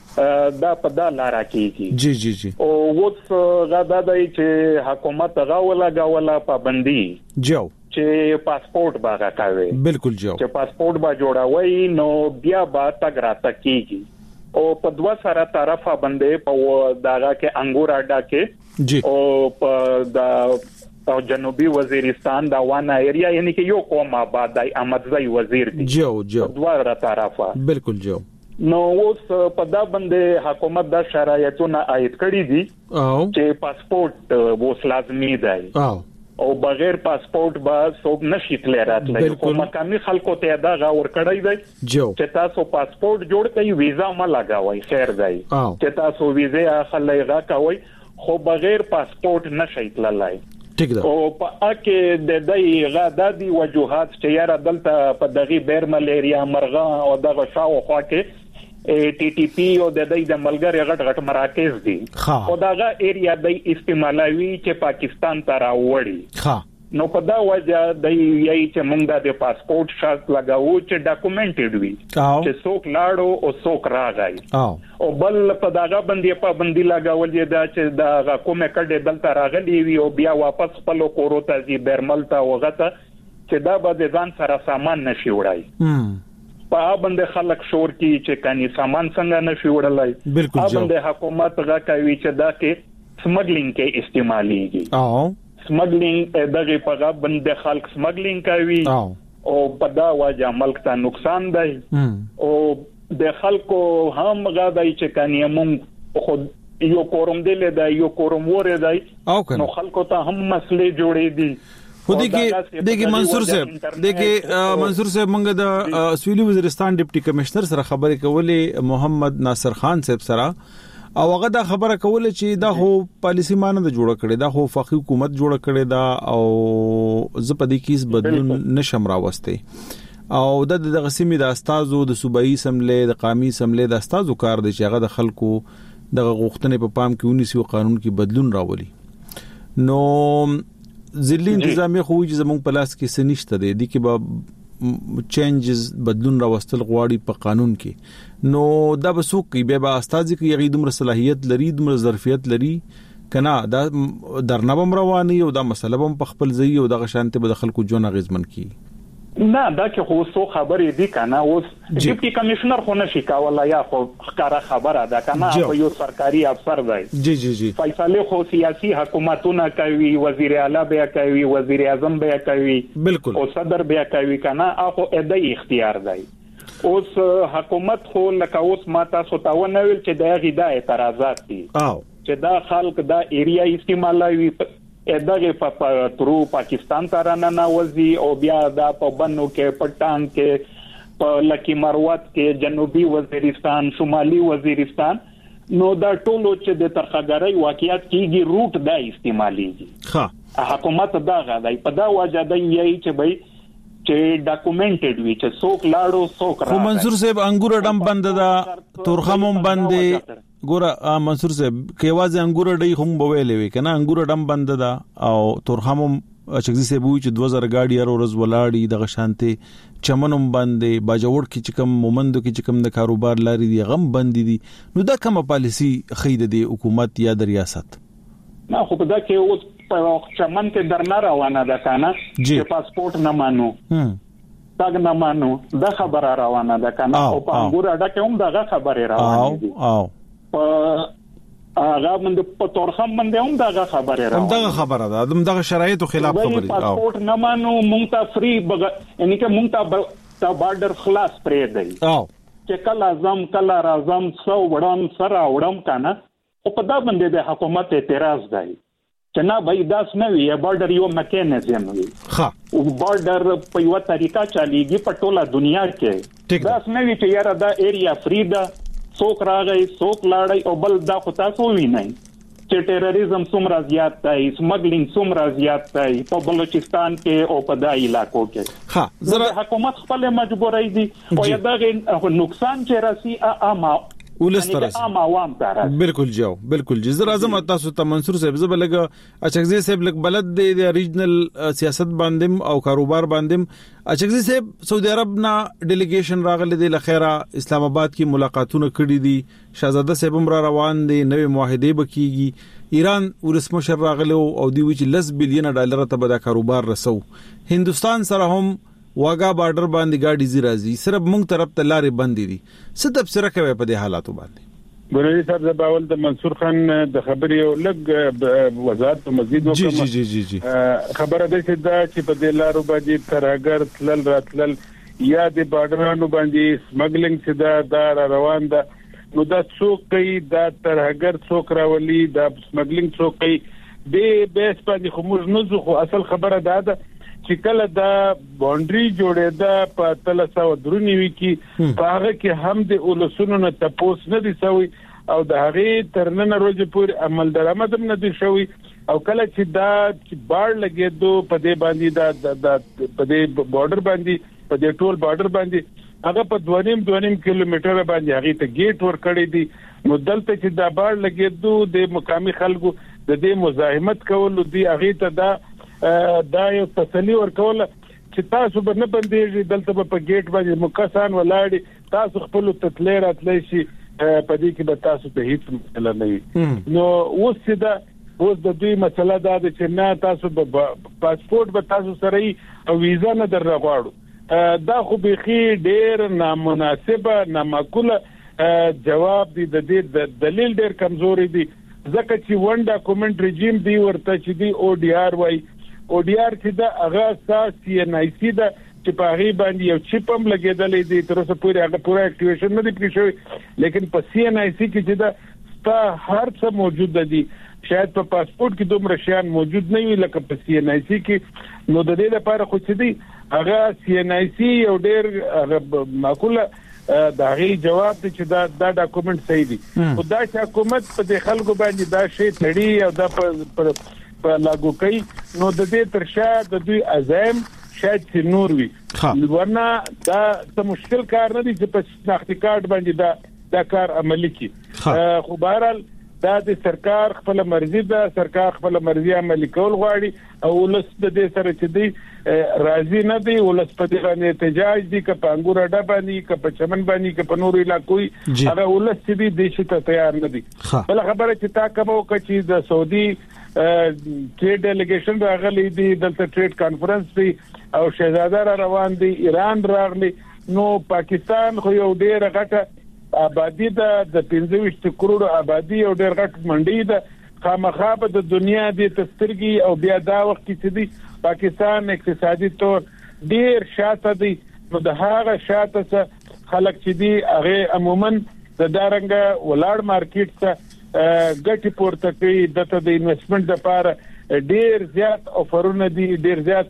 دا په دا لارا کیږي جی او وڅ غدا دای چې حکومت غاولا پابندي جو چې پاسپورت باغه کوي بالکل جو چې پاسپورت با جوړاوي نو بیا با تاګ راتګ کیږي او په دوا سره طرفه باندې په داګه کې انګور اډا کې جی او په دا او جنوبي وزیرستان دا وانه ایریا یعنی کې یو قوم آباد دی احمدزئی وزیر دی جو دوه طرفه بالکل جو نو اوس په دا باندې حکومت دا شرایطونه عاید کړی دي چې پاسپورت ووس لازمي دی او بغیر پاسپورت با څوک نشي تللی راتلی خو مقامي خلکو ته دا غور کړی دی چې تاسو پاسپورت جوړ کړئ ویزا ما لګاوئ خیر دی چې تاسو ویزا اخلئ راکوئ خو بغیر پاسپورت نشي تللی او په اکه د دې غاده دي وجوهات چې یاره دلته په دغه بیر ملیریا مرغه او دغه شاو خوا کې ټي ټي پی او د دې د ملګری غټ مراکز دي او دغه ایریا د استعمالوي چې پاکستان ته راوړي نو په دا وجه د یی چې موږ د پاسپورت شرط لګاوو چې ډاکومېنټډ وي چې څوک لاړو او څوک راغی او بل په داغه باندې پابندي لګاول دي چې دا کومه کډه دلته راغلی وي او بیا واپس خپل کورو ته زی برمل ته وغته چې دا به ځان سره سامان نشي وړای په باندې خلک شور کی چې کني سامان څنګه نشي وړلای په باندې حکومت غا کوي چې دا کې سمګلینګ کې استعماليږي سمګلینګ دغه په باندې خلک سمګلینګ کوي او په دا وجه ملک ته نقصان دی او د خلکو هم غا دی چې کني مونږ خود یو کوروم دی له یو کوروم وره دی نو خلکو ته هم مسلې جوړې دي خو دغه منصور صاحب موږ د سویلي وزیرستان ډیپټي کمشنر سره خبرې کولې محمد ناصر خان صاحب سره او هغه دا خبره کوله چې دا هو پالیسی مانه د جوړ کړي دا هو فقې حکومت جوړ کړي دا او زپدې کیس بدلون نشم راوسته او د غسیمي د استادو د صوبایي سملې د قومي سملې د استادو کار دی چې هغه د خلکو د غوښتنې په پام کې ونیسي او قانون کې بدلون راولي نو ځلې انتظامی خو چې زموږ په لاس کې سنشته دي کې به چینجز بدلون راوستل غواړي په قانون کې نو دا به څوک کې به استاد کې یغې دومره صلاحیت لري دومره ظرفیت لري کنا دا درنبم رواني او دا مسله هم په خپل ځای او د غشانته به خلکو جون غزمن کی نه دا چې خو څو خبرې دي کنه اوس ډیپټي کمشنر خو نشي کولای یا خو ښکارا خبره ده کنه په یو سرکاري افسر دی جی فیصله خو سیاسي حکومتونه کوي وزیر اعلی بیا کوي وزیر اعظم بیا کوي بالکل او صدر بیا کوي کنه اخو ادای اختیار دی اوس حکومت خو لکه اوس ما تاسو ته ونویل چې د غیدا اعتراضات دي چې دا خلک دا ایریا استعمالوي دغه په ترو پاکستان ته رانه وځي او بیا دا په بنو کې پټان کې په لکی مروت کې جنوبي وزیرستان شمالي وزیرستان نو دا ټولو چې د ترخګرۍ واقعیت کیږي روټ دا استعماليږي ها حکومت دا غاډای په دا وجه دی چې به چې ډاکومنټډ وي چې څوک لاړو څوک راغی. منصور صاحب انګور ډم بند دا تورخمم باندې ګوره منصور صاحب کېوازه انګور ډي هم بویلې وي کنه انګور ډم بند دا او تورخمم چغزي صاحب وی چې 2000 گاډي هر ورځ ولاړی د شانته چمنوم باندې باجوړ کې چې کم مومندو کې چې کم د کاروبار لاري دي غم بند دي نو دا کومه پالیسی خید دی حکومت یا د ریاست نه خو دا کې اوس په چمن کې درنه روانه ده کنه چې پاسپورت نه مانو تاګ نه مانو دا خبره روانه ده کنه او په انګور اډه کې هم دا خبره روانه دي په هغه باندې په تورخم باندې هم دا خبره راوړه دا خبره ده دغه شرایطو خلاف خبره دي پاسپورت نه مانو مونږ ته فری یعنی که مونږ ته بارډر خلاص پرې دی چې کله اعظم کله راځم څو وړم سره وړم کنه او په دا باندې د حکومت اعتراض دی چې نه بای داس نه وي بارډر یو میکانیزم وي او بارډر په یو طریقه چلیږي په ټوله دنیا کې داس نه وي چې یاره دا ایریا فری ده څوک راغی څوک لاړی او بل دا خو تاسو وینئ چې ټیرریزم څومره زیات دی سمګلینګ څومره زیات دی په بلوچستان کې او په دای علاقو کې زره حکومت خپل مجبورای دي او یادغه نقصان چې راسي عامه عوام ته بالکل جاو بالکل جزر اعظم تاسو ته منصور صاحب زبلګه اچغزي صاحب لک بلد دی ریجنل سیاست باندې او کاروبار باندې اچغزي صاحب سعودي عرب نا ډیلیګیشن راغله دی لخيره اسلام آباد کې ملاقاتونه کړي دي شاهزاده صاحب را روان دي نوې معاهده بکیږي ایران ورسمه شر راغله او دی وچ $10 بلین ته به دا کاروبار رسو هندستان سره هم واګه بارډر باندې گاډي زیرازي صرف مونږ طرف ته لارې بندې دي څه تفسیر کوي په دې حالاتو باندې ګورې صاحب زباول د منصور خان د خبرې یو لګ وزارت مزید وکړه جی خبره ده چې په دې لارو باندې ترګر تلل راتلل یا د بارډرانو باندې سمګلینګ چې دا روان ده نو دا څوک کوي دا ترګر څوک راولي دا سمګلینګ څوک کوي د بیس باندې خو موږ نه خو اصل خبره ده چې کله دا باونډري جوړېده په 393 کې په هغه کې هم د اولسونو نه تپوس نه دي شوی او د هغه ترنن ورځې پورې عمل درآمد نه دي شوی او کله چې دا بار لګېدو په دې باندې دا په دې بارډر باندې په دې ټول بارډر باندې هغه په 2.5 کیلومتر باندې هغه ته گیټ ور کړی دي نو دلته چې دا بار لګېدو د مقامي خلکو د دې مزاحمت کول دي هغه ته دا یو تسلی ورکول چې تاسو به نه بندېږي دلته په گیټ باندې مکسان ولاړی تاسو خپل تتلې راتلې شي په دې کې به تاسو ته هیڅ مسله نه وي نو اوس د دوی مسله دا ده چې نه تاسو پاسپورت به تاسو سره او ویزا نه درغواړو دا خو بيخي ډېر نامناسبه نامعقوله جواب دی د دې دلیل ډېر کمزوري دی ځکه چې ون ډاکومنت رژیم دی ورته چې دی او ډي آر وای او ډي آر چې دا هغه اساسي نه سي دا چې په هغه باندې یو چپ هم لګیدلې دي تر اوسه پورې هغه پورا اکټیویشن نه دی پرې شوی لیکن په سی ان آی سی کې چې دا ستا هر څه موجود دي شاید په پاسپورت کې دومره شیان موجود نه وي لکه په سی ان آی سی کې نو د دې لپاره خو چې دی هغه سی ان آی سی یو ډېر معقوله دا غي جواب دی چې دا ډاکومنت صحیح دي او دا چې حکومت په د خلکو باندې دا شی تړي او دا په لاګو کوي نو د دې ترشا د دوی عزم شاید چې نور وي ورنه دا څه مشکل کار نه دی چې په شناختی کارت باندې دا کار عملی کی خو بهرحال دا د سرکار خپل مرزي ده سرکار خپل مرزي عملي کول غواړي او ولس د دې سره چې دی راضي نه دی ولس په دې باندې احتجاج دي که په انګور اډه باندې که په چمن باندې که په نورو علاقو هغه ولس چې دی د شي ته تیار نه دي بل خبره چې تا کومه چې د سعودي ټریډ ډیلیګیشن راغلي دي دلته ټریډ کانفرنس دی او شهزاده روان دي ایران راغلي نو پاکستان خو یو ډیر غټه آبادی د 25 کروڑ آبادی او ډیر غټ منډي ده خامخا په د دنیا د تسترګي او بیا دا وخت کې دي پاکستان اقتصادي تور ډیر شاته دي نو د هغه شاته خلک چې دي هغه عموما د دارنګ ولاړ مارکیټ ته ګټي پورته کوي دته د انویسټمنٹ لپاره ډیر زیات افرونه دي ډیر زیات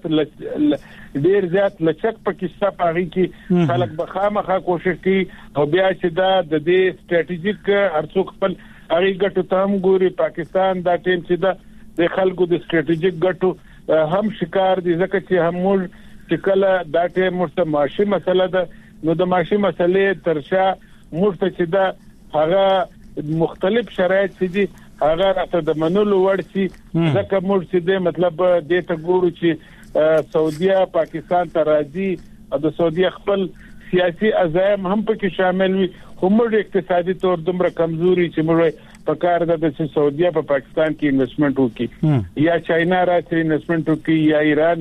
لچک پاکستان پاغي کې خلک بخامخه کوشش کوي او بیا چې دا د دې سټریټیجیک ارڅوک خپل اړي ګټو ته هم ګوري پاکستان دا ټیم چې دا د خلکو د سټریټیجیک ګټو هم شکار دي ځکه چې هم موږ چې کله دا ټیم معاشي مسله ده نو د معاشي مسلې ترشا موږ چې دا هغه مختلف شرایط دي هغه راته د منلو وړ شي ځکه موږ چې د مطلب د ته ګورو چې سعودي پاکستان ته راځي او د سعودي خپل سیاسي عزایم هم پکې شامل وي هم اقتصادي تور دومره کمزوري چې موږ په کار ده چې سعودي په پاکستان کې انویسټمنٹ وکړي یا چاینا راځي انویسټمنٹ وکړي یا ایران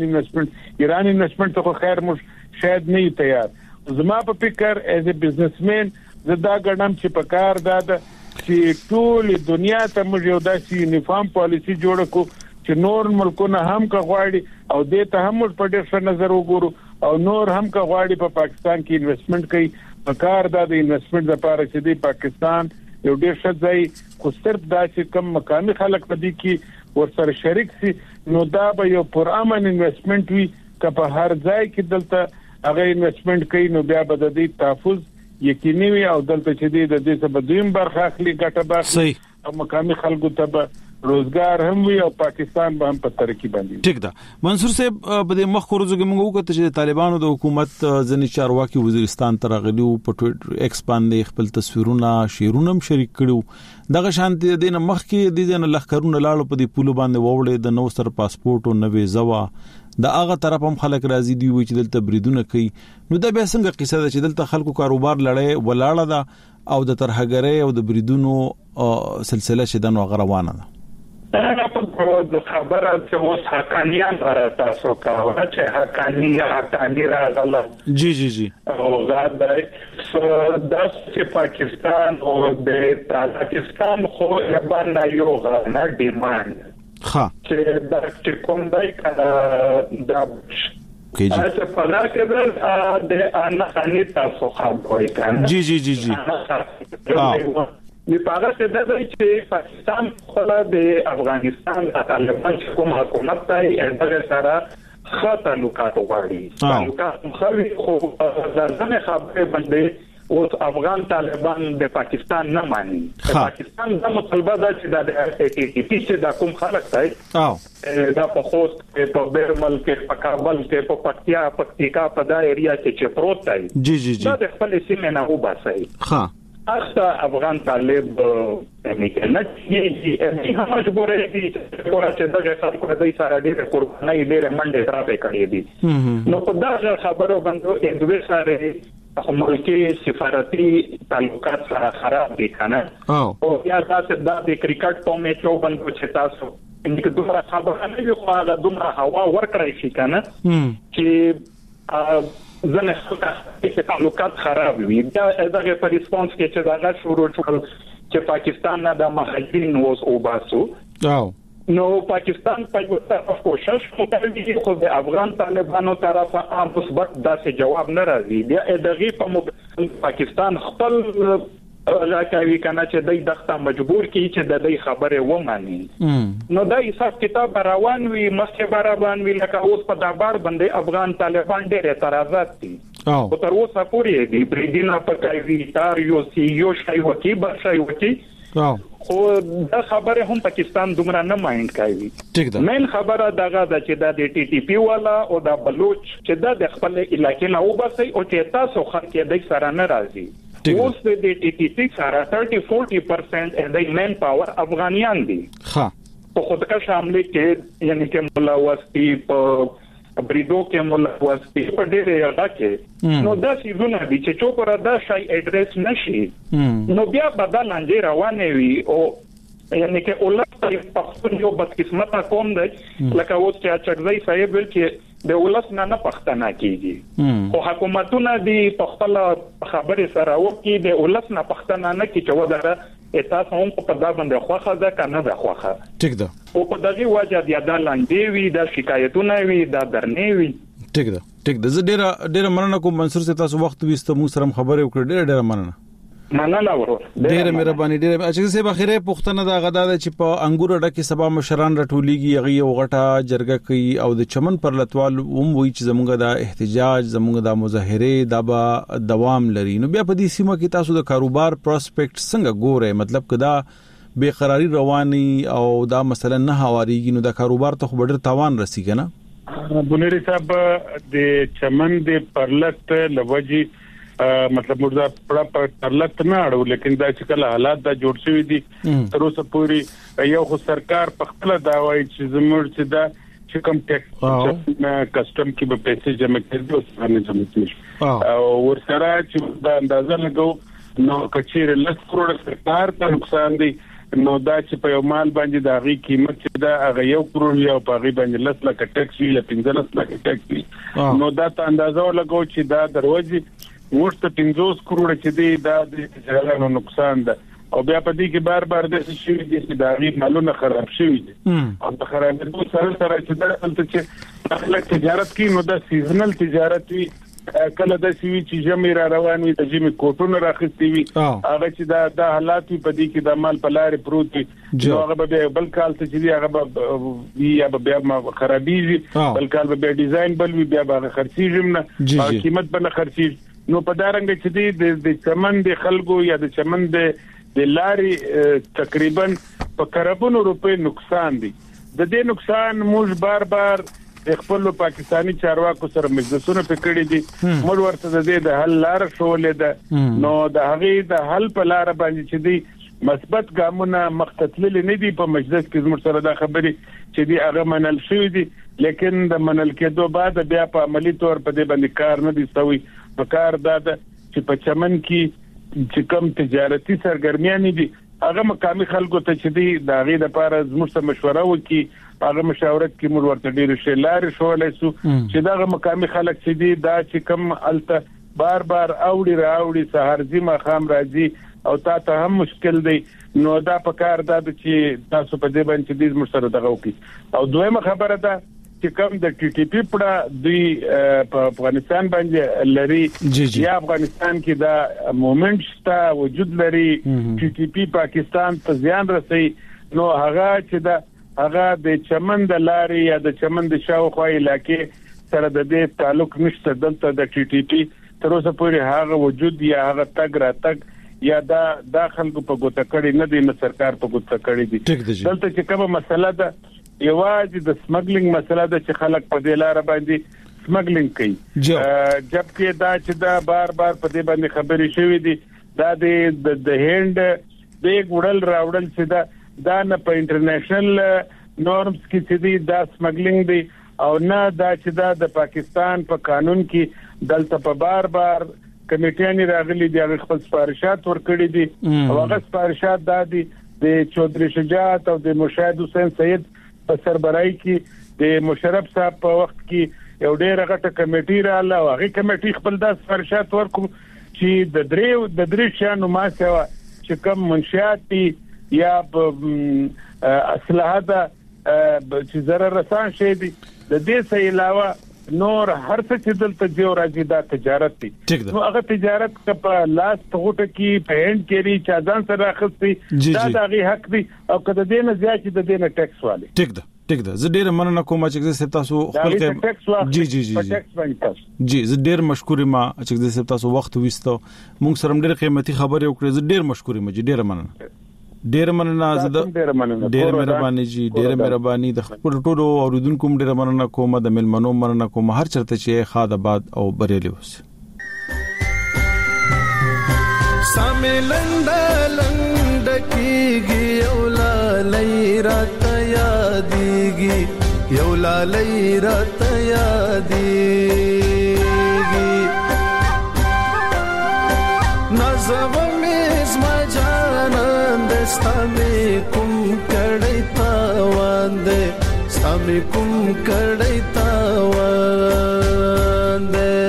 انویسټمنٹ ته خیر موږ شاید نه تیار زما په فکر ایز ا بزنسمن زدا ګڼم چې په کار ده چې ټول دنیا ته موږ یو داسې یونیفارم پالیسی جوړ کړو چې نور ملکونه هم کا غواړي او دې ته هم په ډېر ښه نظر وګورو او نور هم کا غواړي په پاکستان کې انویسټمنٹ کوي په کار ده د انویسټمنٹ لپاره چې د پاکستان یو ډېر ښه ځای خو صرف دا چې کم مقامي خلک پدې کې ورسره شریک سي نو دا به یو پرامن انویسټمنٹ وي که په هر ځای کې دلته هغه انویسټمنٹ کوي نو بیا به د دې تحفظ یقیني وي او دلته چې د دې څخه بدویم برخه اخلي ګټه باخلي او مقامي خلکو ته روزګار هم وي او پاکستان به هم په ترقی باندې ټیک ده منصور صاحب په دې مخ خروج کې موږ وکړو چې طالبانو د حکومت ځنی چارواکي وزیرستان ته راغلي او په ټویټر ایکس باندې خپل تصویرونه شیرونه هم شریک کړو دغه شانتي د مخ کې د ځنه لخرونه لاړو په دې پولو باندې ووړې د نو سر پاسپورت او نوې زوا دا هغه طرف هم خلک راضي دي چې دلته بریدونه کوي نو دا به څنګه قصه ده چې دلته خلکو کاروبار لړۍ ولاړه ده او د ترهګرۍ او د بریدونو سلسله شدن روانه ده انا په خبره چې اوس حقانيان تاسو کاوه چې حقاني راغله جی او غاړه چې پاکستان او د تاجکستان خو باندې یو غاړه ډیماند چې دا چې کوم دای کړه دا چې په لار کې د انا خاني تاسو خبرې کړه جی په هغه څه ده چې پاکستان خپل د افغانستان د طالبان حکومت ته دغه سره خاطر تعلقات غواړي تعلقات خو ځنه خبره باندې او افغان طالبان د پاکستان نه مانی پاکستان د مطالبه ده چې د چې د کوم خلک ته دا په خوست په برمل کې په کابل کې په پکتیکا په دا ایریا کې پروت دی دا د خپل سیمه نه وباسي اصلا افغان طالب نه چې هم مجبور دي چې دغه خلکو د سره ډېر قرباني ډېر منډه ترافه کړې دي نو په دا خبرو باندې دوی سره ملکی سفارتي تعلقات سره خراب دي کنه او یا تاسو د کرکټ په میچو باندې چې تاسو انکه دومره خبره نه وي خو هغه دومره هوا ورکړی شي کنه چې زنه چې تعلقات خراب وي دا دغه په ریسپانس کې چې دا شروع شول چې پاکستان نه د مهاجرین وز او باسو نو پاکستان په یو طرف کوشش کوي خو د افغان طالبانو طرفه عام مثبت داسې جواب نه راځي بیا دغه په پاکستان خپل راکوي کنه چې دای دغه مجبور کی چې د دې خبره وماني نو دا حساب کتاب روان وي مخکې روان وي لکه اوس په دابار باندې افغان طالبان ډېر اعتراضات دي او تر اوسه پورې دي بریدینه په کوي تار یو سی یو شای وکی بشای وکی خو دا خبره هم پاکستان دومره نه مایند کوي مین خبره دغه د چې د ټي ټي پی والا او د بلوچ چې د خپل علاقې نه وباسي او چې تاسو خلک د سره نه راځي اوس د ټي ټي پی سره 30-40% د مین پاور افغانیان دي په خودکا شامل کې یعنی کې ملوثي په بریدو کې ملوثي په ډېر یاده کې نو دا سیزونه دي چې چوپره دا شای اډریس نشي نو بیا بدل انځ روانه وي او یعنی کې اولاد په خپل یو بدقسمته قوم دی لکه اوس چې چرځي صاحب ول چې د ولس نه پښتنه کیږي او حکومتونه دی په خپل خبره سره وکي د ولس نه پښتنه نه کی چې ودره تاسو هم په دا باندې خوخه ده کنه ده خوخه ټیک ده او په دغه وجه د لاندې وی د شکایتونه وی د درنې وی ټیک ده زه ډېر مننه کوم منصور صاحب تاسو وخت وست مو سره خبرې وکړې ډېر مننه مننه ورور ډېر مهرباني. ډېر اچھا سه بخیره پښتنه دا غدا د چې په انګور اډه کې سبا مشران راټولېږي هغه یو غټه جرګه کوي او د چمن پر لتوال وی چې زمونږ د احتجاج زمونږ د مظاهره د با دوام لري. نو بیا په دې سیمه کې تاسو د کاروبار پروسپیکټ څنګه ګورئ؟ مطلب کدا بے قراری رواني او دا مثلا نه هواريږي نو د کاروبار ته خبر تاوان رسیږي نه؟ بنيري صاحب د چمن د پرلت لوجي مطلب مردا پړه پرلت نه اړو لیکن دا چې کله حالات دا جوړ شوی دي تر اوسه پوری یو خو سرکار په خپل دا وایي چې زموږ چې دا چې کوم ټیکس کسٹم کې به پیسې جمع کړي او څنګه جمع کړي او ورسره چې دا اندازه لګو نو کچېره لس کروڑ سرکار ته نقصان دی نو دا چې په یو مال باندې د هغه قیمت چې دا هغه یو کروڑ یا په هغه باندې لس لک ټیکس وی ل 15 لک ټیکس نو دا ته اندازه لګو چې دا دروازې ورته 50 کروڑ چې دی دا د تجارت نقصان ده او بیا په دې کې بار د شي دي چې دا غي مالونه خراب شوی دي او د خرابېدو سره چې دا تلته چې خلک تجارت کوي نو دا سیزنل تجارت وي کله د سیوی چې جمع را روان وي د جمع کوټونه راخستي وي هغه چې دا حالات په دې کې د مال په لارې پروت دي هغه به بل کال ته چې هغه به یا بیا خرابېږي بل کال به ډیزاین بل وي بیا به خرڅېږي نه قیمت به نه خرڅېږي نو په دارنګ چې د چمن د خلکو یا د چمن د لاري تقریبا په کربونو روپے نقصان دي. د دې نقصان موږ بار خپل پاکستانی چارواکو سره مجلسونه پکړې دي موږ ورته د حل لار شولې ده نو د هغه د حل په لار باندې چې دي مثبت ګامونه مختتلل نه دي په مجلس کې زموږ سره دا خبرې چې دي هغه منل شوې دي لیکن د منل کېدو بعد بیا په عملی تور په دې باندې کار نه دي سوی په کار دا چې په چمن کې چې کوم تجارتي سرګرمیان دي هغه مقامي خلکو ته چې دي د هغه لپاره زموږ سره مشوره وکړي هغه مشاورت کې موږ ورته ډیر شي لارې شولې سو چې دا مقامي خلک چې دي دا چې کوم الته بار اوړي سحر زما خام راځي او ته هم مشکل دی نو دا په کار دا چې تاسو په دې باندې دې موږ سره دغه وکړي او دویمه خبره ده چې کوم د ټي ټي پی پړه دوی په افغانستان باندې لري یا افغانستان کې دا مومنت شته وجود لري ټي ټي پی پاکستان ته ځان رسي نو هغه چې دا هغه د چمن د لاري یا د چمن د شاوخوا علاقې سره د دې تعلق نشته دلته د ټي ټي پی تر اوسه پورې هغه وجود یا هغه تګ را تګ یا دا خلکو په ګوته کړی نه دی نه سرکار په ګوته کړی دی دلته چې کومه مسله ده یوازې د سمګلینګ مسله ده چې خلک په دې لار باندې سمګلینګ کوي جبکې دا چې دا بار په دې باندې خبرې شوې دي دا د هند بیگ وړل راوړل چې دا نه په انټرنیشنل نورمز کې چې دي دا سمګلینګ دی او نه دا چې دا د پاکستان په قانون کې دلته په بار کمیټیانی راغلي دي هغه خپل سپارښات ورکړي دي او هغه سپارښات دا دي د چودري شجاعت او د مشاهد حسین سید په سربراهي کې د مشرف صاحب په وخت کې یو ډېر غټه کمیټي رااله او هغه کمیټي خپل د سپارښات ورکو چې د درې شانو ماسه چې کوم منشات یا اصلاحات چې ضرر رسان شي دي د دې څخه علاوه نور هر څه چې دلته جو راځي دا تجارت دي نو هغه تجارت په لاس ټوټه کې په هند کې لري چې ځان سره اخستي دا دغه حق دي او کله دې نه زیات چې د دې نه ټیکس والي ټیک ده زه ډیر مننه کوم چې تاسو خپل جی زه ډیر مشکور ما چې تاسو وخت وستو موږ سره ډیر قیمتي خبرې وکړې زه ډیر مشکور ما ډیر مننه ډیر مننه ډیر مهرباني جی ډیر مهرباني د خپل ټولو اوریدونکو ډیر مننه کوم د ملمنو مننه کوم هر چرته چې خاد آباد او بریلی اوس ساملند لند کیږي اولا لیرات یادېږي یولا لیرات یادېږي نازو مزما ستامي کوم کړي تاوان دې ستامي کوم کړي تاوان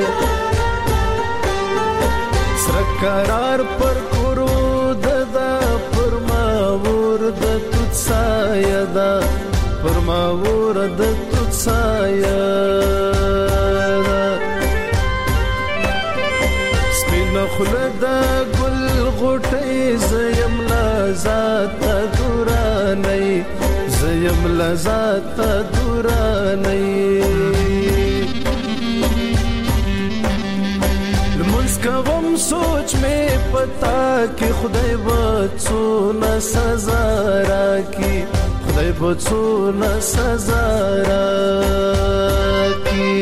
دې سرکار پر کورو ددا پر ما ور د تڅایا دا پر ما ور د تڅایا سپین خلد ګل غړ نزات دورانی مسکوم سوچ میں پتا کہ خدای بچو نہ سزا راکی خدای بچو نہ سزا راکی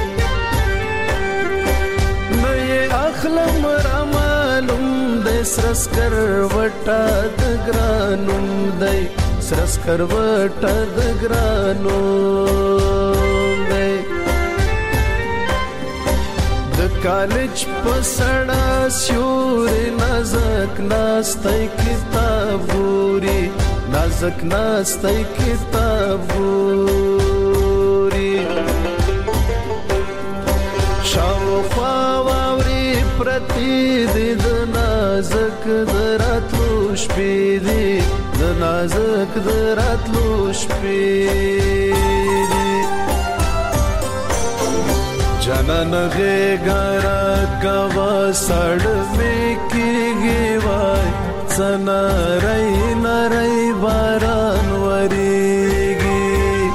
میں یہ اخلم رمالم دے سرسکر وٹا دگرانم دے سرسکر وٹا دگرانم دے کالج پسڑا سیور نازک ناستی کتاب گوری نازک ناستی کتاب گوری شاو خواوری پرتی دی د نازک دراتلوش پیدی د نازک دراتلوش پیدی جنن غیگارا کوا سڑ میں کی گیوائی سنا رئی نرئی باران وریگی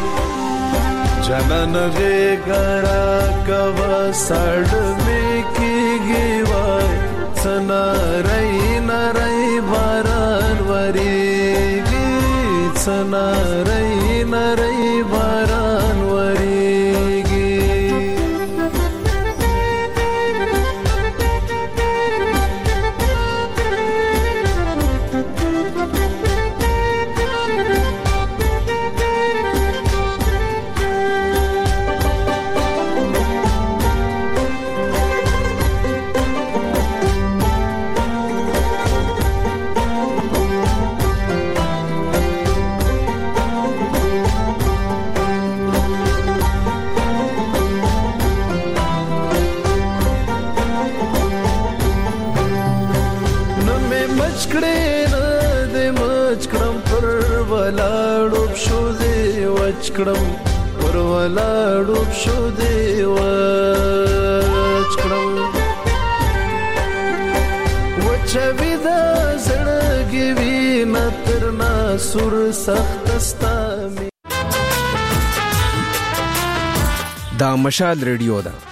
جنن غیگارا کوا سڑ میں کی گیوائی سنا رئی نرئی باران وریگی سنا رئی نرئی باران وریگی وچکړم پر ولاړو شو دی وچکړم وچوي د زړګي وینا تر ناسور سخت ستامي دا مشال ریډیو ده